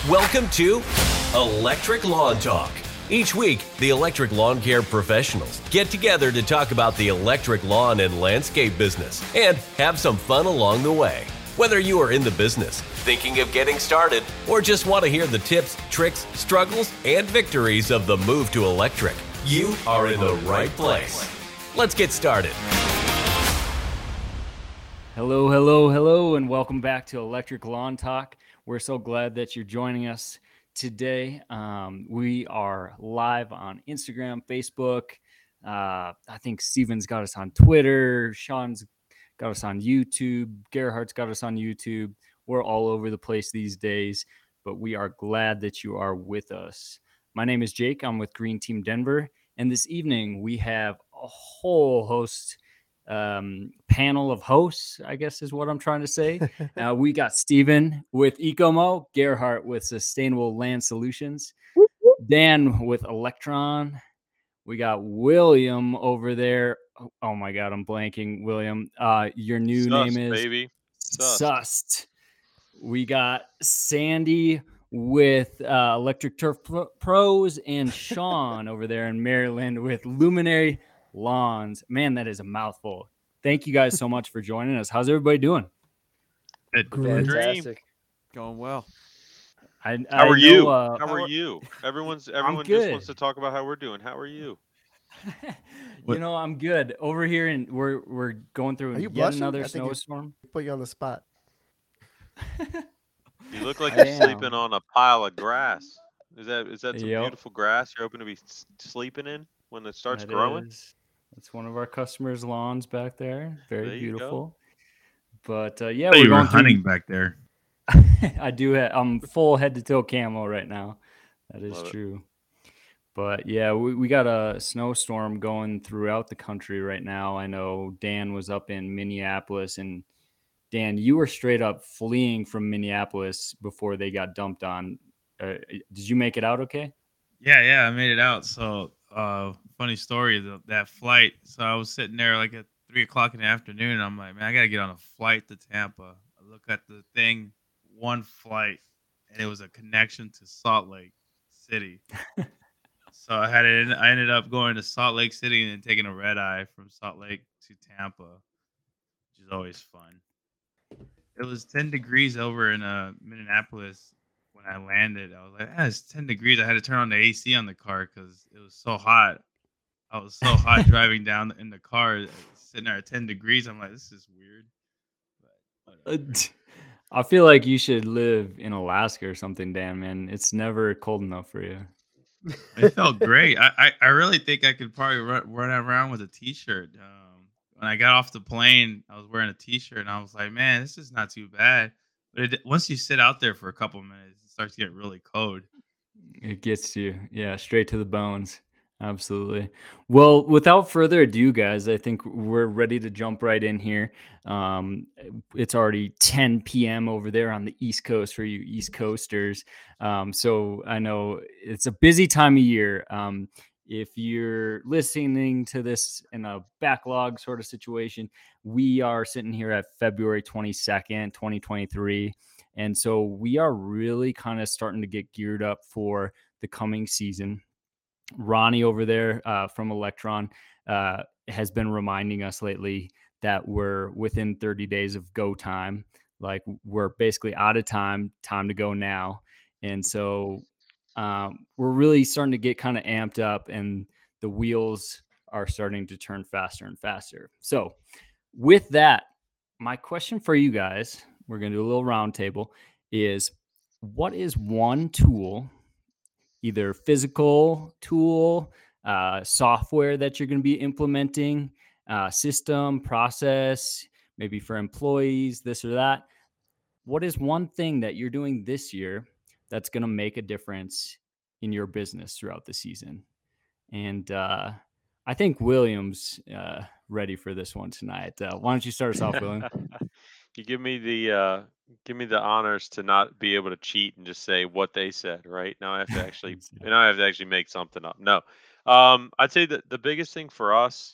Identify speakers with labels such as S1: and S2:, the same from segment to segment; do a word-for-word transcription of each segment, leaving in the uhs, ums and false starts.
S1: Welcome to Electric Lawn Talk. Each week, the electric lawn care professionals get together to talk about the electric lawn and landscape business and have some fun along the way. Whether you are in the business, thinking of getting started, or just want to hear the tips, tricks, struggles, and victories of the move to electric, you are in the right place. Let's get started.
S2: Hello, hello, hello, and welcome back to Electric Lawn Talk. We're so glad that you're joining us today. Um, we are live on Instagram, Facebook. Uh, I think Steven's got us on Twitter. Sean's got us on YouTube. Gerhardt's got us on YouTube. We're all over the place these days, but we are glad that you are with us. My name is Jake. I'm with Green Team Denver, and this evening we have a whole host um panel of hosts, I guess is what I'm trying to say. Uh, we got Steven with Ecomo, Gerhardt with Sustainable Land Solutions, Dan with Electron. We got William over there. Oh, oh my God, I'm blanking. William, uh, your new
S3: Sust,
S2: name is
S3: baby. Sust.
S2: Sust. We got Sandy with uh, Electric Turf Pros and Sean over there in Maryland with Luminary Lawns. Man, that is a mouthful. Thank you guys so much for joining us. How's everybody doing?
S4: Fantastic.
S5: Going well.
S2: I,
S3: How
S2: I
S3: are
S2: know,
S3: you?
S2: Uh,
S3: how,
S5: how
S3: are
S5: are-
S3: you? Everyone's everyone just
S2: good.
S3: wants to talk about how we're doing. How are you?
S2: you know, I'm good over here, and we're we're going through
S4: Are you
S2: yet
S4: blushing?
S2: another
S4: I think you-
S2: snowstorm.
S4: Put you on the spot.
S3: You look like
S2: I
S3: you're
S2: am.
S3: sleeping on a pile of grass. Is that is that some
S2: Yep.
S3: beautiful grass you're hoping to be s- sleeping in when it starts
S2: That
S3: growing?
S2: is- that's one of our customers' lawns back there. Very
S3: There you go.
S2: beautiful. But uh, yeah,
S6: I thought
S2: we're
S6: you were
S2: going through-
S6: hunting back there.
S2: I do. Have, I'm full head to toe camo right now. That is
S3: Love it.
S2: true. But yeah, we, we got a snowstorm going throughout the country right now. I know Dan was up in Minneapolis, and Dan, you were straight up fleeing from Minneapolis before they got dumped on. Uh, did you make it out okay?
S6: Yeah, yeah, I made it out. So, uh, funny story, the, that flight. So I was sitting there like at three o'clock in the afternoon, and I'm like, man, I gotta get on a flight to Tampa. I look at the thing, one flight, and it was a connection to Salt Lake City. So I had it. I ended up going to Salt Lake City and then taking a red eye from Salt Lake to Tampa, which is always fun. It was ten degrees over in uh, Minneapolis when I landed. I was like, ah, it's ten degrees. I had to turn on the A C on the car because it was so hot. I was so hot driving down in the car, sitting there at ten degrees. I'm like, this is weird. But
S2: Uh,
S6: whatever.
S2: I feel like you should live in Alaska or something, Dan, man. It's never cold enough for you.
S6: It felt great. I, I, I really think I could probably run, run around with a t-shirt. Um, when I got off the plane, I was wearing a t-shirt, and I was like, man, this is not too bad. But it, once you sit out there for a couple minutes, it starts to get really cold.
S2: It gets you, yeah, straight to the bones. Absolutely. Well, without further ado, guys, I think we're ready to jump right in here. Um, it's already ten p.m. over there on the East Coast for you East Coasters. Um, so I know it's a busy time of year. Um, if you're listening to this in a backlog sort of situation, we are sitting here at February twenty-second, twenty twenty-three. And so we are really kind of starting to get geared up for the coming season. Ronnie over there uh, from Electron uh, has been reminding us lately that we're within thirty days of go time. Like we're basically out of time, time to go now. And so um, we're really starting to get kind of amped up, and the wheels are starting to turn faster and faster. So with that, my question for you guys, we're going to do a little round table, is what is one tool, either physical tool, uh, software that you're going to be implementing, uh, system, process, maybe for employees, this or that. What is one thing that you're doing this year that's going to make a difference in your business throughout the season? And uh, I think William's uh, ready for this one tonight. Uh, why don't you start us off, William?
S3: You give me the uh, give me the honors to not be able to cheat and just say what they said. Right now, I have to actually now I have to actually make something up. No, um, I'd say that the biggest thing for us,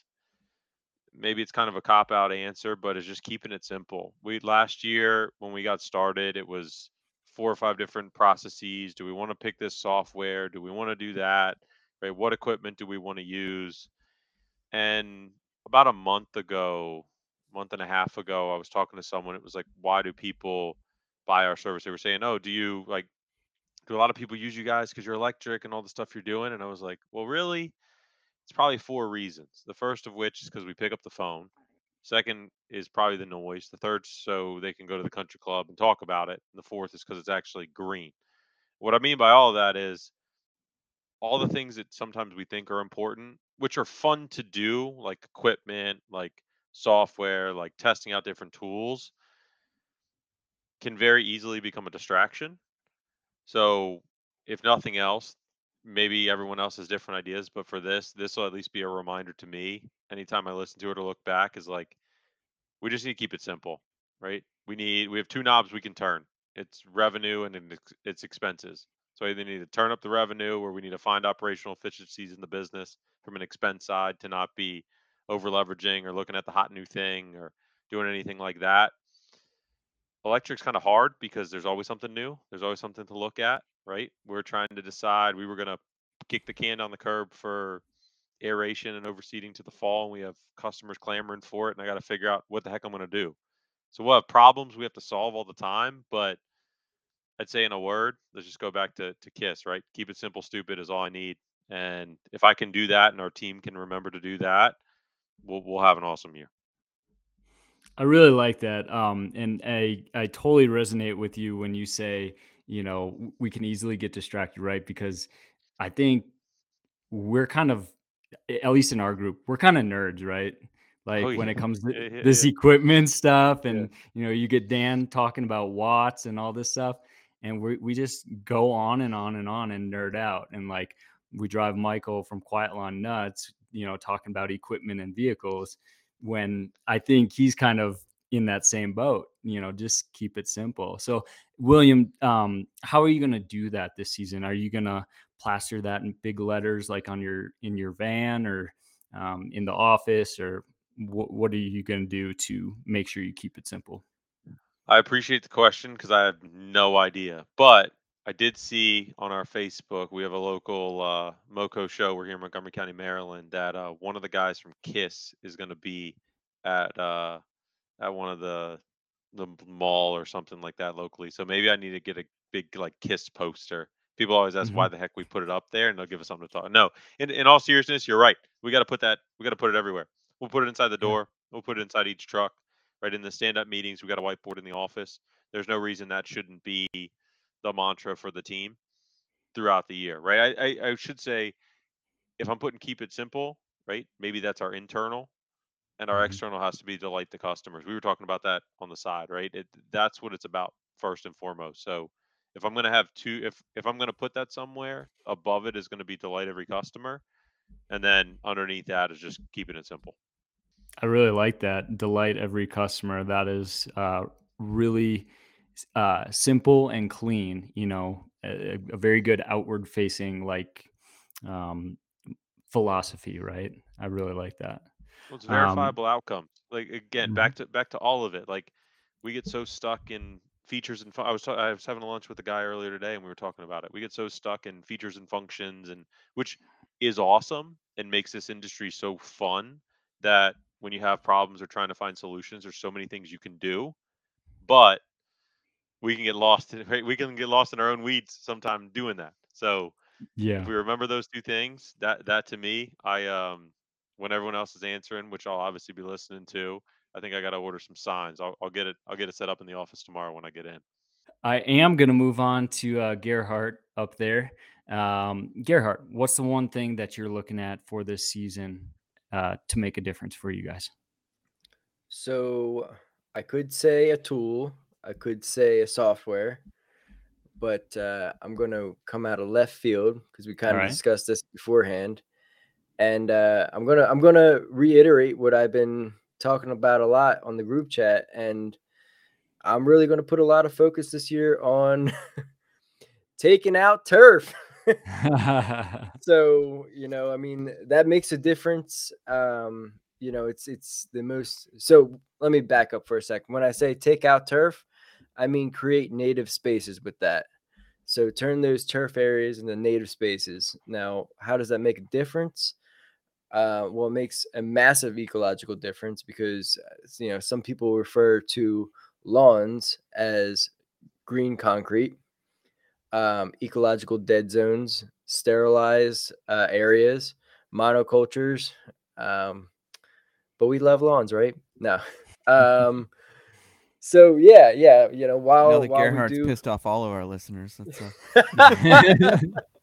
S3: maybe it's kind of a cop out answer, but it's just keeping it simple. We last year when we got started, it was four or five different processes. Do we want to pick this software? Do we want to do that? Right? What equipment do we want to use? And about a month ago, month and a half ago, I was talking to someone. It was like, why do people buy our service? They were saying, oh, do you like, do a lot of people use you guys because you're electric and all the stuff you're doing? And I was like, well, really? It's probably four reasons. The first of which is because we pick up the phone. Second is probably the noise. The third, so they can go to the country club and talk about it. And the fourth is because it's actually green. What I mean by all of that is all the things that sometimes we think are important, which are fun to do, like equipment, like software, like testing out different tools, can very easily become a distraction. So, if nothing else, maybe everyone else has different ideas, but for this, this will at least be a reminder to me anytime I listen to it or look back is like, we just need to keep it simple, right? We need, we have two knobs we can turn. It's revenue and it's, it's expenses. So either need to turn up the revenue or we need to find operational efficiencies in the business from an expense side to not be over leveraging or looking at the hot new thing or doing anything like that. Electric's kind of hard because there's always something new. There's always something to look at, right? We're trying to decide. We were going to kick the can down the curb for aeration and overseeding to the fall, and we have customers clamoring for it, and I got to figure out what the heck I'm going to do. So we'll have problems we have to solve all the time, but I'd say in a word, let's just go back to, to KISS, right? Keep it simple, stupid is all I need. And if I can do that and our team can remember to do that, we'll, we'll have an awesome year.
S2: I really like that. Um, and I, I totally resonate with you when you say, you know, we can easily get distracted, right? Because I think we're kind of, at least in our group, we're kind of nerds, right?
S3: Oh,
S2: Like when
S3: yeah.
S2: it comes to
S3: Yeah, yeah,
S2: this
S3: yeah.
S2: equipment stuff,
S3: Yeah.
S2: and you know, you get Dan talking about watts and all this stuff, and we we just go on and on and on and nerd out, and like we drive Michael from Quiet Lawn nuts, you know, talking about equipment and vehicles, when I think he's kind of in that same boat, you know, just keep it simple. So, William, um, how are you going to do that this season? Are you going to plaster that in big letters, like on your, in your van or um, in the office, or wh- what are you going to do to make sure you keep it simple?
S3: I appreciate the question because I have no idea. But I did see on our Facebook, we have a local uh, MoCo show. We're here in Montgomery County, Maryland, that uh, one of the guys from KISS is going to be at uh, at one of the the mall or something like that locally. So maybe I need to get a big like KISS poster. People always ask
S2: Mm-hmm.
S3: why the heck we put it up there, and they'll give us something to talk. No, in in all seriousness, you're right. We got to put that. We got to put it everywhere. We'll put it inside the
S2: Yeah.
S3: door. We'll put it inside each truck. Right in the stand-up meetings, we got a whiteboard in the office. There's no reason that shouldn't be the mantra for the team throughout the year, right? I, I, I should say if I'm putting keep it simple, right? Maybe that's our internal, and our
S2: Mm-hmm.
S3: external has to be delight the customers. We were talking about that on the side, right? It, that's what it's about first and foremost. So if I'm going to have two, if if I'm going to put that somewhere, above it is going to be delight every customer, and then underneath that is just keeping it simple.
S2: I really like that. Delight every customer. That is uh, really uh, simple and clean. You know, a, a very good outward facing like um, philosophy, right? I really like that.
S3: Well, it's
S2: Um,
S3: verifiable outcomes. Like again,
S2: mhm.
S3: back to back to all of it. Like we get so stuck in features and fun- I was ta- I was having a lunch with a guy earlier today, and we were talking about it. We get so stuck in features and functions, and which is awesome and makes this industry so fun that when you have problems or trying to find solutions, there's so many things you can do. But we can get lost in right? We can get lost in our own weeds sometime doing that. So if
S2: Yeah.
S3: we remember those two things, that that to me, I um when everyone else is answering, which I'll obviously be listening to, I think I got to order some signs. I'll, I'll get it. I'll get it set up in the office tomorrow when I get in.
S2: I am going to move on to uh, Gerhardt up there. Um, Gerhardt, what's the one thing that you're looking at for this season uh, to make a difference for you guys?
S4: So I could say a tool, I could say a software, but uh, I'm going to come out of left field because we kind
S2: All
S4: of
S2: right.
S4: discussed this beforehand, and uh, I'm gonna I'm gonna reiterate what I've been talking about a lot on the group chat, and I'm really going to put a lot of focus this year on taking out turf. So, you know, I mean, that makes a difference. Um, you know, it's it's the most. So let me back up for a second. When I say take out turf, I mean create native spaces with that. So turn those turf areas into native spaces. Now, how does that make a difference? Uh, well, it makes a massive ecological difference because, you know, some people refer to lawns as green concrete, um, ecological dead zones, sterilized uh, areas, monocultures. Um, but we love lawns, right? No. Um, so yeah, yeah, you know,
S5: I
S4: while
S5: know that
S4: while we
S5: Gerhardt's
S4: do,
S5: pissed off all of our listeners. That's uh,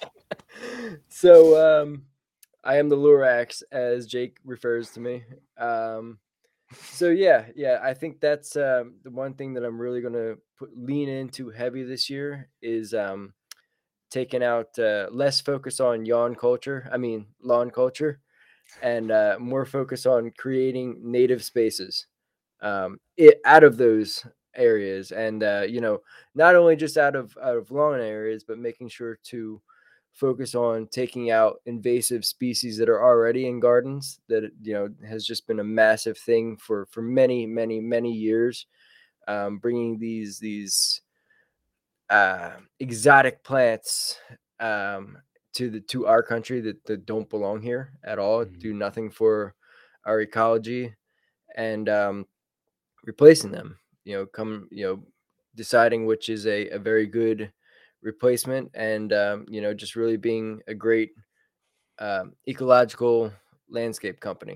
S4: so um, I am the Lorax, as Jake refers to me. Um, so yeah, yeah, I think that's um, the one thing that I'm really gonna put, lean into heavy this year is um, taking out uh, less focus on yawn culture. I mean lawn culture, and uh, more focus on creating native spaces um, it, out of those areas, and uh, you know, not only just out of out of lawn areas, but making sure to focus on taking out invasive species that are already in gardens. That you know has just been a massive thing for for many, many, many years. Um, bringing these these uh, exotic plants um, to the to our country that, that don't belong here at all,
S2: Mhm.
S4: do nothing for our ecology, and um, replacing them. You know, come you know, deciding which is a, a very good replacement, and um, you know, just really being a great um, ecological landscape company.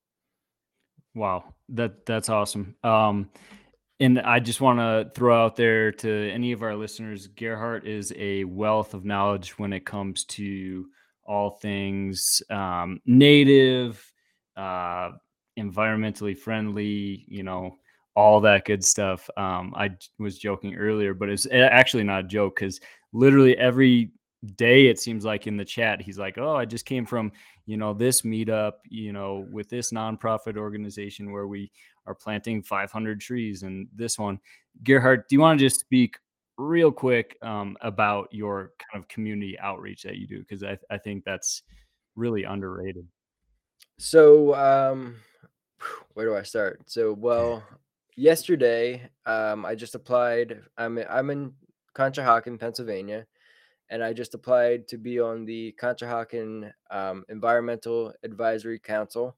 S2: Wow, that that's awesome. Um, and I just want to throw out there to any of our listeners, Gerhardt is a wealth of knowledge when it comes to all things um, native, uh, environmentally friendly, you know, all that good stuff. Um, I j- was joking earlier, but it's a- actually not a joke because literally every day it seems like in the chat he's like, "Oh, I just came from you know this meetup, you know, with this nonprofit organization where we are planting five hundred trees and this one." Gerhard, do you want to just speak real quick um, about your kind of community outreach that you do? Because I, I think that's really underrated.
S4: So, um, where do I start? So, well, yesterday, um, I just applied. I'm I'm in Conshohocken, Pennsylvania, and I just applied to be on the Conshohocken um, Environmental Advisory Council,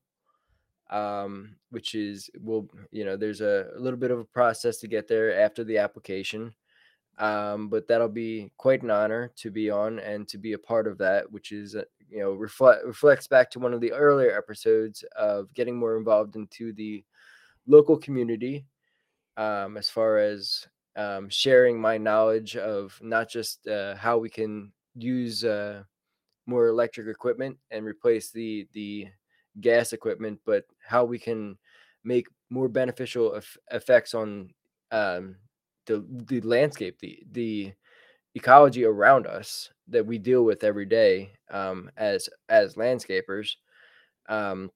S4: um, which is will you know there's a, a little bit of a process to get there after the application, um, but that'll be quite an honor to be on and to be a part of that, which is uh, you know reflect reflects back to one of the earlier episodes of getting more involved into the local community, um, as far as um, sharing my knowledge of not just uh, how we can use uh, more electric equipment and replace the the gas equipment, but how we can make more beneficial eff- effects on um, the the landscape, the the ecology around us that we deal with every day um, as as landscapers. Um,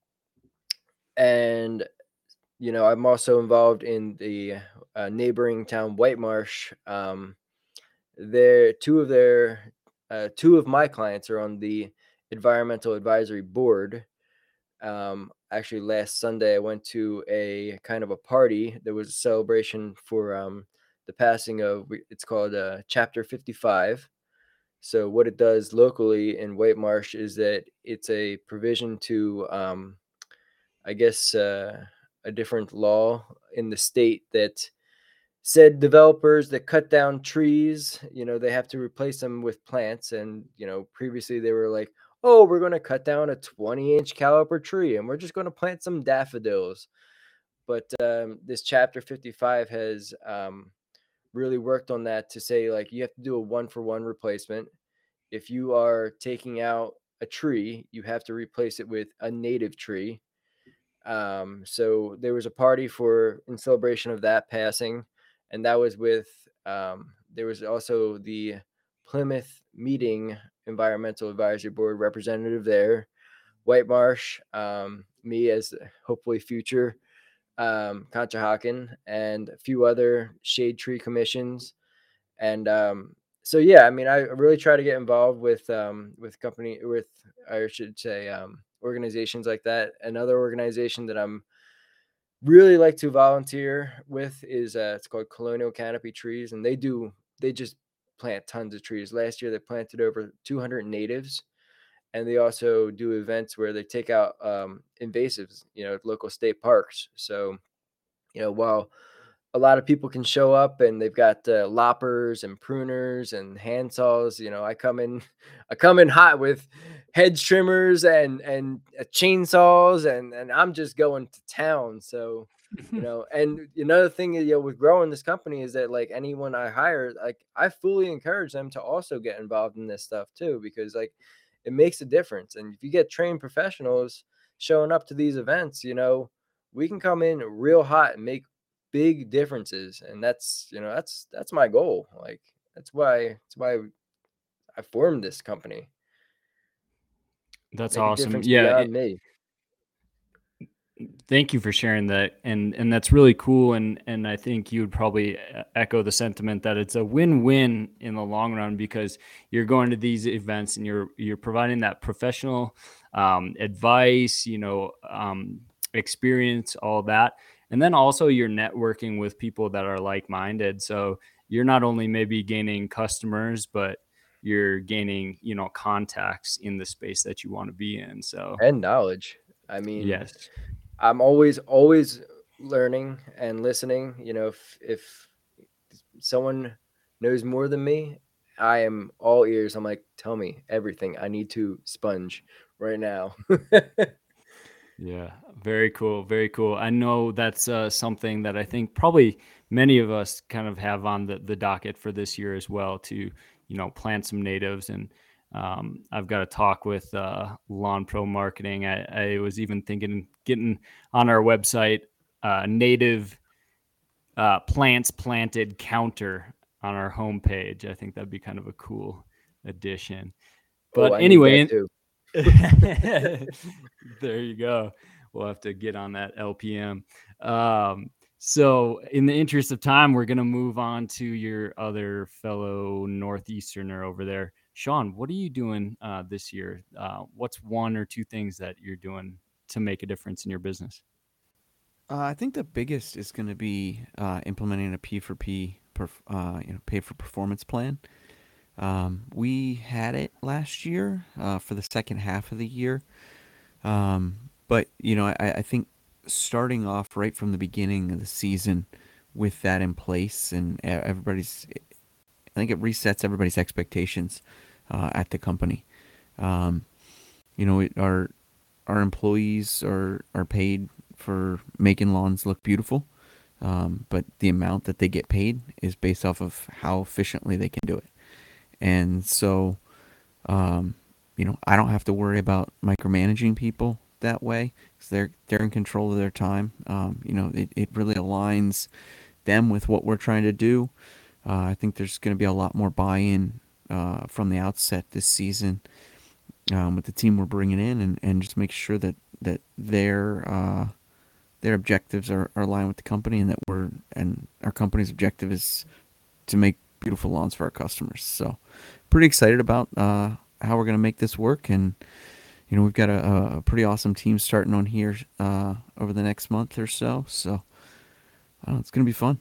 S4: and you know, I'm also involved in the uh, neighboring town, White Marsh. Um, their two of their uh, two of my clients are on the environmental advisory board. Um, actually, last Sunday I went to a kind of a party. There was a celebration for um, the passing of it's called uh, Chapter fifty-five. So what it does locally in White Marsh is that it's a provision to, um, I guess, uh, a different law in the state that said developers that cut down trees, you know, they have to replace them with plants. And, you know, previously they were like, oh, we're going to cut down a twenty inch caliper tree and we're just going to plant some daffodils. But um, this chapter fifty-five has um, really worked on that to say, like, you have to do a one for one replacement. If you are taking out a tree, you have to replace it with a native tree. Um, so there was a party for in celebration of that passing, and that was with um, there was also the Plymouth Meeting Environmental Advisory Board representative there, White Marsh, um, me as hopefully future um, Conshohocken, and a few other shade tree commissions. And um, so yeah, I mean, I really try to get involved with um, with company with I should say um, organizations like that. Another organization that I'm really like to volunteer with is uh, it's called Colonial Canopy Trees, and they do they just plant tons of trees. Last year they planted over two hundred natives, and they also do events where they take out um, invasives, you know, at local state parks. So, you know, while a lot of people can show up and they've got uh, loppers and pruners and handsaws, you know, I come in, I come in hot with hedge trimmers and and uh, chainsaws, and and I'm just going to town. So, you know, and another thing, you know, with growing this company is that like anyone I hire, like I fully encourage them to also get involved in this stuff too, because like it makes a difference. And if you get trained professionals showing up to these events, you know, we can come in real hot and make big differences. And that's, you know, that's that's my goal. Like that's why that's why I formed this company.
S2: That's
S4: Make a
S2: awesome.
S4: difference
S2: Yeah,
S4: beyond
S2: it-
S4: me.
S2: thank you for sharing that, and and that's really cool. And and I think you would probably e- echo the sentiment that it's a win-win in the long run, because you're going to these events and you're you're providing that professional um, advice, you know, um, experience, all that, and then also you're networking with people that are like-minded. So you're not only maybe gaining customers, but you're gaining, you know, contacts in the space that you want to be in. So
S4: And knowledge. I mean,
S2: yes.
S4: I'm always always learning and listening. You know, if if someone knows more than me, I am all ears. I'm like, tell me everything. I need to sponge right now.
S2: Yeah, very cool. Very cool. I know that's uh, something that I think probably many of us kind of have on the, the docket for this year as well, to, you know, plant some natives. And um, I've got to talk with uh, Lawn Pro Marketing. I, I was even thinking getting on our website uh, native uh, plants planted counter on our homepage. I think that'd be kind of a cool addition.
S4: Oh,
S2: But
S4: I need
S2: anyway,
S4: that
S2: in-
S4: too.
S2: there you go. We'll have to get on that L P M. Um, so, in the interest of time, we're going to move on to your other fellow Northeasterner over there. Sean, what are you doing uh, this year? Uh, what's one or two things that you're doing to make a difference in your business?
S5: Uh, I think the biggest is going to be uh, implementing a P for P, perf- uh, you know, pay for performance plan. Um, we had it last year uh, for the second half of the year, um, but you know, I, I think starting off right from the beginning of the season with that in place, and e- everybody's, I think it resets everybody's expectations uh, at the company. Um, you know, it, our our employees are are paid for making lawns look beautiful, um, but the amount that they get paid is based off of how efficiently they can do it. And so, um, you know, I don't have to worry about micromanaging people that way, because they're they're in control of their time. Um, you know, it, it really aligns them with what we're trying to do. Uh, I think there's going to be a lot more buy-in uh, from the outset this season um, with the team we're bringing in, and, and just make sure that that their uh, their objectives are, are aligned with the company, and that we're and our company's objective is to make beautiful lawns for our customers. So pretty excited about uh, how we're going to make this work. And, you know, we've got a, a pretty awesome team starting on here uh, over the next month or so. So I don't know, it's going to be fun.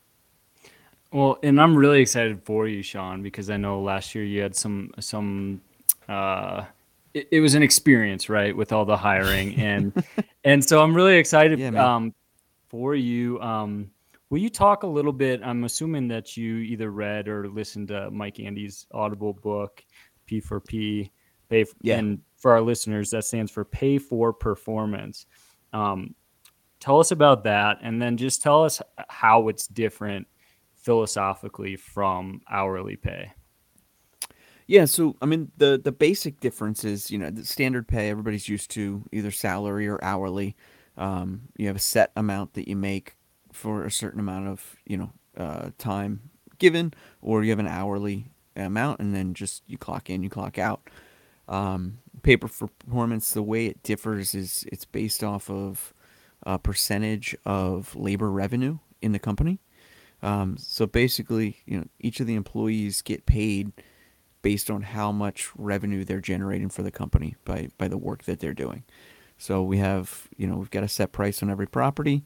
S2: Well, and I'm really excited for you, Sean, because I know last year you had some some uh it, it was an experience, right, with all the hiring, and and so I'm really excited
S5: Yeah, man.
S2: um for you. Um will you talk a little bit? I'm assuming that you either read or listened to Mike Andy's Audible book, P for P, pay f-
S5: Yeah.
S2: and for our listeners, that stands for Pay for Performance. Um tell us about that, and then just tell us how it's different philosophically from hourly pay.
S5: Yeah, so I mean the the basic difference is, you know, the standard pay everybody's used to, either salary or hourly. Um, you have a set amount that you make for a certain amount of, you know, uh, time given, or you have an hourly amount, and then just you clock in, you clock out. Um, pay for performance, the way it differs is it's based off of a percentage of labor revenue in the company. Um, so basically, you know, each of the employees get paid based on how much revenue they're generating for the company by, by the work that they're doing. So we have, you know, we've got a set price on every property.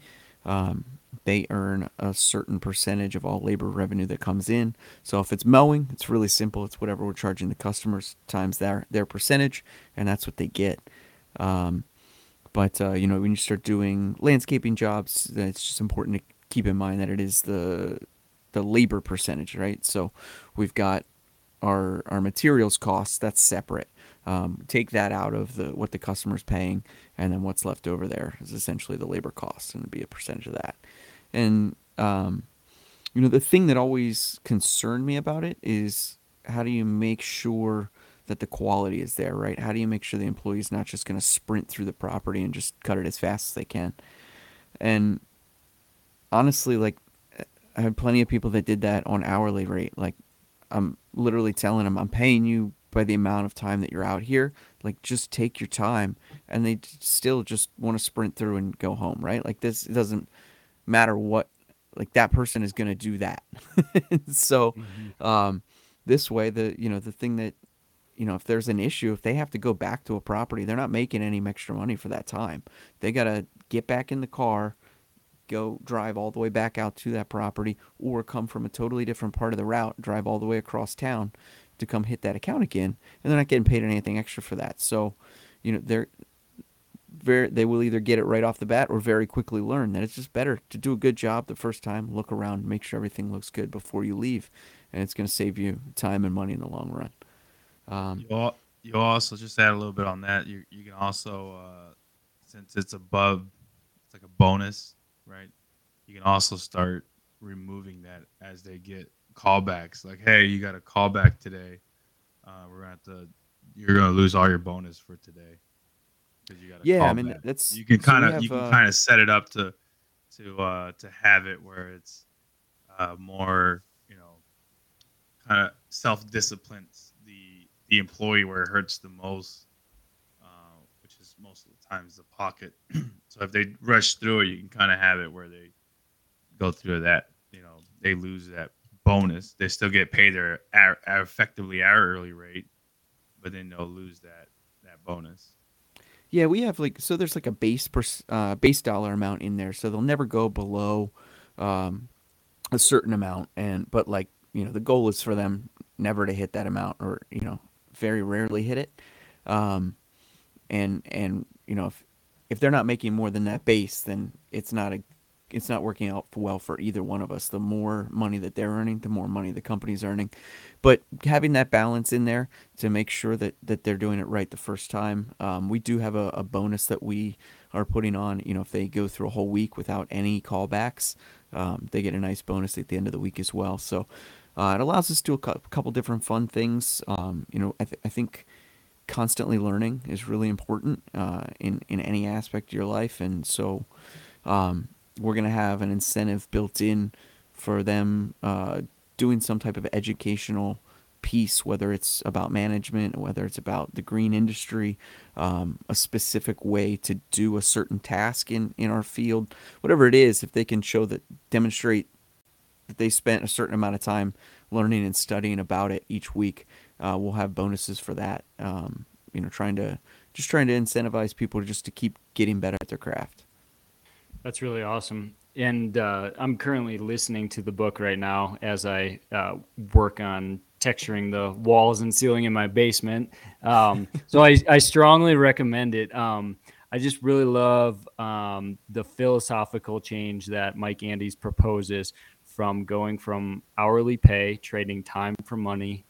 S5: Um, they earn a certain percentage of all labor revenue that comes in. So if it's mowing, it's really simple. It's whatever we're charging the customers times their their percentage, and that's what they get. Um, but uh, you know, when you start doing landscaping jobs, it's just important to keep in mind that it is the the labor percentage, right? So we've got our our materials costs, that's separate. Um, take that out of the what the customer's paying, and then what's left over there is essentially the labor costs, and it'd be a percentage of that. And um, you know, the thing that always concerned me about it is how do you make sure that the quality is there, right? How do you make sure the employee's not just going to sprint through the property and just cut it as fast as they can? And honestly, like I had plenty of people that did that on hourly rate. Like I'm literally telling them, I'm paying you by the amount of time that you're out here. Like just take your time, and they still just want to sprint through and go home, right? Like this it doesn't matter what, like that person is going to do that. So
S2: Mm-hmm.
S5: um, this way, the you know the thing that you know if there's an issue, if they have to go back to a property, they're not making any extra money for that time. They got to get back in the car, go drive all the way back out to that property, or come from a totally different part of the route, drive all the way across town to come hit that account again, and they're not getting paid anything extra for that. So, you know, they're very they will either get it right off the bat or very quickly learn that it's just better to do a good job the first time, look around, make sure everything looks good before you leave, and it's going to save you time and money in the long run. Um,
S6: You al- you also just add a little bit on that. You you can also uh, since it's above, it's like a bonus, right? You can also start removing that as they get callbacks. Like, hey, you got a callback today. Uh, we're gonna have to. You're gonna lose all your bonus for today because you got a
S5: yeah, I mean
S6: callback.
S5: that's
S6: You can
S5: so
S6: kind
S5: we
S6: of you
S5: have
S6: can
S5: uh,
S6: kind of set it up to to uh, to have it where it's uh, more, you know, kind of self disciplines the the employee where it hurts the most, uh, which is most of the times the pocket. So if they rush through it, you can kind of have it where they go through that. You know, they lose that bonus. They still get paid their hour, effectively hourly rate, but then they'll lose that that bonus.
S5: yeah we have like so there's like a base per, uh, base dollar amount in there, so they'll never go below um, a certain amount, and but like you know the goal is for them never to hit that amount, or you know very rarely hit it. um and and you know if if they're not making more than that base, then it's not a it's not working out well for either one of us. The more money that they're earning, the more money the company's earning. But having that balance in there to make sure that that they're doing it right the first time. Um, we do have a, a bonus that we are putting on. You know, if they go through a whole week without any callbacks, um, they get a nice bonus at the end of the week as well. So uh, it allows us to do a cou- couple different fun things. Um, you know, I, th- I think constantly learning is really important uh, in in any aspect of your life, and so um, we're gonna have an incentive built in for them uh, doing some type of educational piece, whether it's about management, whether it's about the green industry, um, a specific way to do a certain task in in our field, whatever it is. If they can show that, demonstrate that they spent a certain amount of time learning and studying about it each week, uh, we'll have bonuses for that. Um, you know, trying to just trying to incentivize people to just to keep getting better at their craft.
S2: That's really awesome. And uh, I'm currently listening to the book right now as I uh, work on texturing the walls and ceiling in my basement. Um, so I, I strongly recommend it. Um, I just really love um, the philosophical change that Mike Andes proposes from going from hourly pay, trading time for money,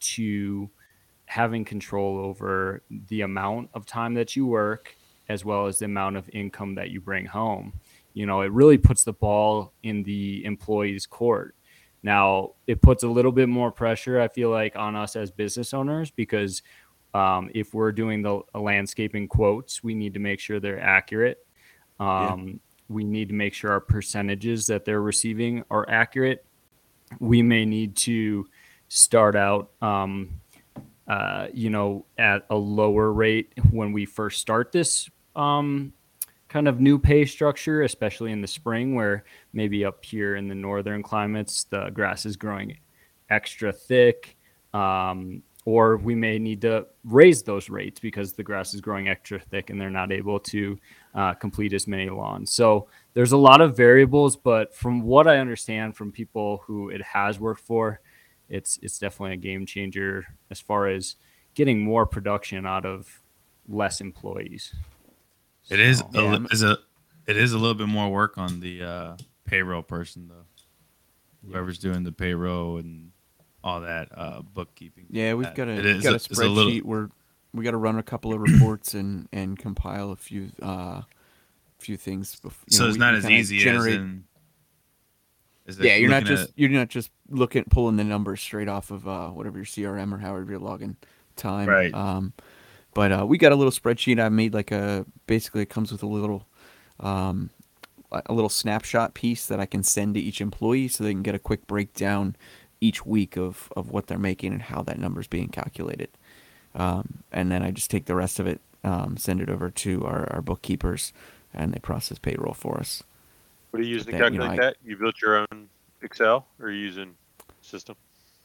S2: to having control over the amount of time that you work as well as the amount of income that you bring home. You know, it really puts the ball in the employee's court. Now, it puts a little bit more pressure, I feel like, on us as business owners because um, if we're doing the landscaping quotes, we need to make sure they're accurate.
S5: Yeah.
S2: Um, we need to make sure our percentages that they're receiving are accurate. We may need to start out um, uh, you know, at a lower rate when we first start this um, kind of new pay structure, especially in the spring, where maybe up here in the northern climates, the grass is growing extra thick. Um, or we may need to raise those rates because the grass is growing extra thick and they're not able to uh, complete as many lawns. So there's a lot of variables, but from what I understand from people who it has worked for, it's it's definitely a game changer as far as getting more production out of less employees.
S6: It is
S2: So,
S6: a,
S5: Yeah,
S6: li-
S5: I'm-
S6: is a it is a little bit more work on the uh, payroll person though. Whoever's doing the payroll and all that uh, bookkeeping.
S5: Yeah, we've
S6: that-
S5: got a
S6: it
S5: we've
S6: is
S5: got a
S6: it's a little-
S5: spreadsheet where we got to run a couple of reports and and compile a few uh few things. Before,
S6: so it's not as easy as in. Is it
S5: Yeah, you're not
S6: looking
S5: just
S6: at-
S5: you're not just looking pulling the numbers straight off of uh, whatever your C R M or however you're logging time.
S6: Right.
S5: Um, but uh, we got a little spreadsheet I made. Like a basically it comes with a little um, a little snapshot piece that I can send to each employee so they can get a quick breakdown each week of of what they're making and how that number is being calculated. Um, and then I just take the rest of it, um, send it over to our, our bookkeepers, and they process payroll for us.
S3: What are you using to
S5: that, you know,
S3: calculate
S5: I-
S3: that? You built your own Excel, or are you using system?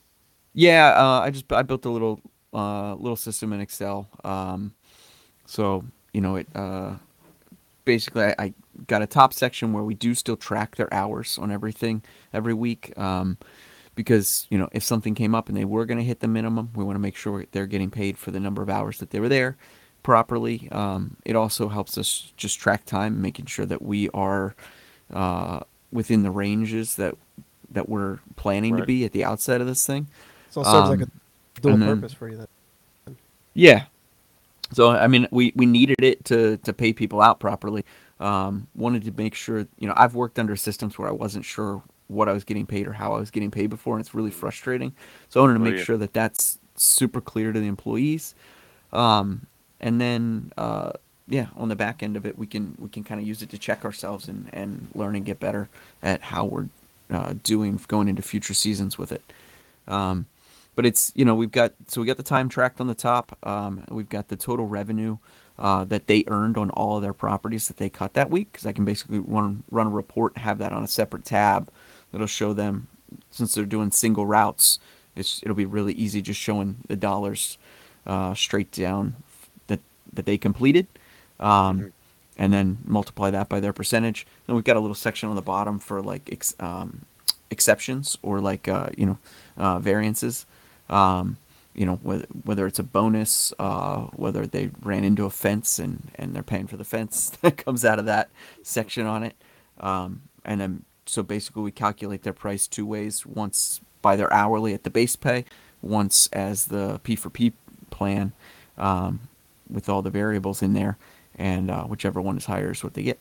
S5: Yeah, uh, I just I built a little uh, little system in Excel. Um, so you know it uh, basically I, I got a top section where we do still track their hours on everything every week. Um, because you know if something came up and they were going to hit the minimum, we want to make sure they're getting paid for the number of hours that they were there properly. Um, it also helps us just track time, making sure that we are uh, within the ranges that that we're planning to
S3: Right.
S5: be at the outset of this thing.
S7: So it serves like
S5: Um,
S7: a dual
S5: and then-
S7: purpose for you then.
S5: Yeah. So I mean, we, we needed it to to pay people out properly. Um, wanted to make sure, you know, I've worked under systems where I wasn't sure what I was getting paid or how I was getting paid before, and it's really frustrating. So I wanted to
S3: Oh,
S5: make
S3: yeah.
S5: sure that that's super clear to the employees. Um, and then, uh, yeah, on the back end of it, we can we can kind of use it to check ourselves and, and learn and get better at how we're uh, doing going into future seasons with it. Um, but it's, you know, we've got, so we got the time tracked on the top. Um, we've got the total revenue uh, that they earned on all of their properties that they cut that week. Cause I can basically run, run a report, have that on a separate tab that'll show them, since they're doing single routes, it's, it'll be really easy just showing the dollars uh, straight down that, that they completed. Um,
S3: Mhm.
S5: and then multiply that by their percentage. Then we've got a little section on the bottom for like, ex, um, exceptions or like, uh, you know, uh, variances. Um, you know, whether, whether it's a bonus, uh, whether they ran into a fence and, and they're paying for the fence that comes out of that section on it. Um, and then, so basically we calculate their price two ways, once by their hourly at the base pay, once as the P for P plan, um, with all the variables in there, and, uh, whichever one is higher is what they get.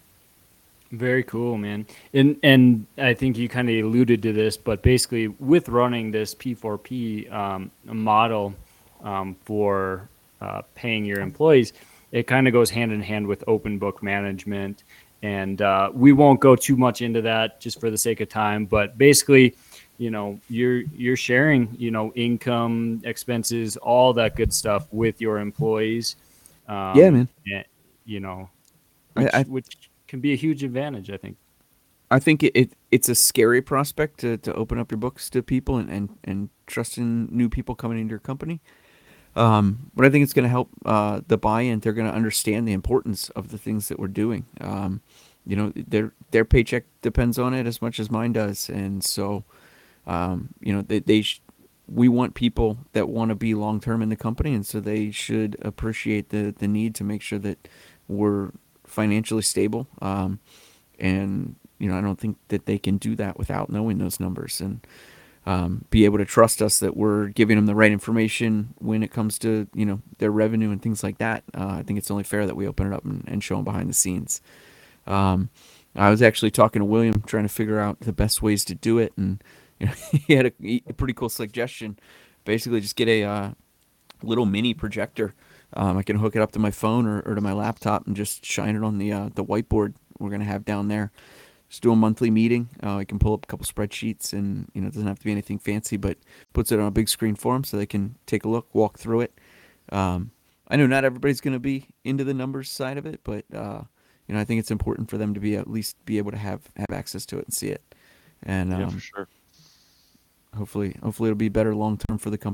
S2: Very cool, man. And and I think you kind of alluded to this, but basically with running this P four P um, model um, for uh, paying your employees, it kind of goes hand in hand with open book management. And uh, we won't go too much into that just for the sake of time. But basically, you know, you're you're sharing, you know, income, expenses, all that good stuff with your employees. Um,
S5: Yeah, man.
S2: and, you know,
S5: I-
S2: which,
S5: I-
S2: which can be a huge advantage, I think.
S5: I think it, it it's a scary prospect to, to open up your books to people and, and, and trusting new people coming into your company. Um, but I think it's going to help uh, the buy-in. They're going to understand the importance of the things that we're doing. Um, you know, their their paycheck depends on it as much as mine does, and so um, you know they they sh- we want people that want to be long-term in the company, and so they should appreciate the the need to make sure that we're financially stable. Um, and you know, I don't think that they can do that without knowing those numbers and um, be able to trust us that we're giving them the right information when it comes to, you know, their revenue and things like that. Uh, I think it's only fair that we open it up and, and show them behind the scenes. Um, I was actually talking to William, trying to figure out the best ways to do it, and you know, he had a, a pretty cool suggestion. Basically, just get a uh, little mini projector. Um, I can hook it up to my phone or, or to my laptop and just shine it on the uh, the whiteboard we're gonna have down there. Just do a monthly meeting. Uh, I can pull up a couple spreadsheets, and you know, it doesn't have to be anything fancy, but puts it on a big screen for them so they can take a look, walk through it. Um, I know not everybody's gonna be into the numbers side of it, but uh, you know, I think it's important for them to be at least be able to have have access to it and see it. And
S3: Yeah,
S5: um,
S3: for sure.
S5: hopefully, hopefully it'll be better long term for the company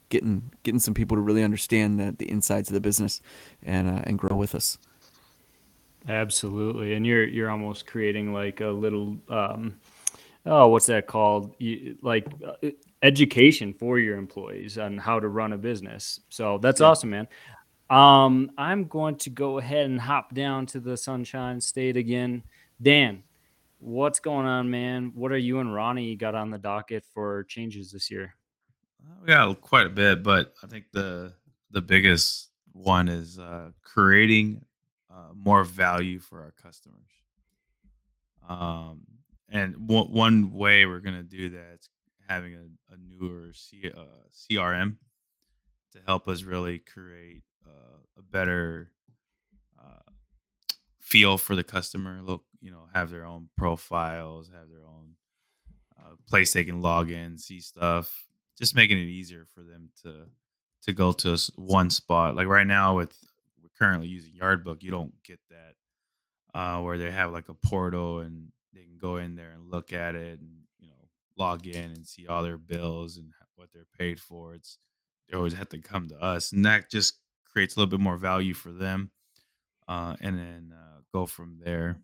S5: getting getting some people to really understand the, the insides of the business and uh, and grow with us.
S2: Absolutely. And you're you're almost creating like a little um oh, what's that called? You, like uh, education for your employees on how to run a business. So that's
S5: Yeah.
S2: awesome, man. Um, I'm going to go ahead and hop down to the Sunshine State again. Dan, what's going on, man? What are you and Ronnie got on the docket for changes this year?
S6: Uh, We got quite a bit, but I think the the biggest one is uh, creating uh, more value for our customers. Um, and one one way we're gonna do that is having a, a newer C, uh, C R M to help us really create uh, a better uh, feel for the customer. Look, you know, have their own profiles, have their own uh, place they can log in, see stuff, just making it easier for them to to go to s- one spot. Like right now, with we're currently using Yardbook, you don't get that uh, where they have like a portal and they can go in there and look at it and you know log in and see all their bills and h- what they're paid for. It's they always have to come to us, and that just creates a little bit more value for them, uh, and then uh, go from there.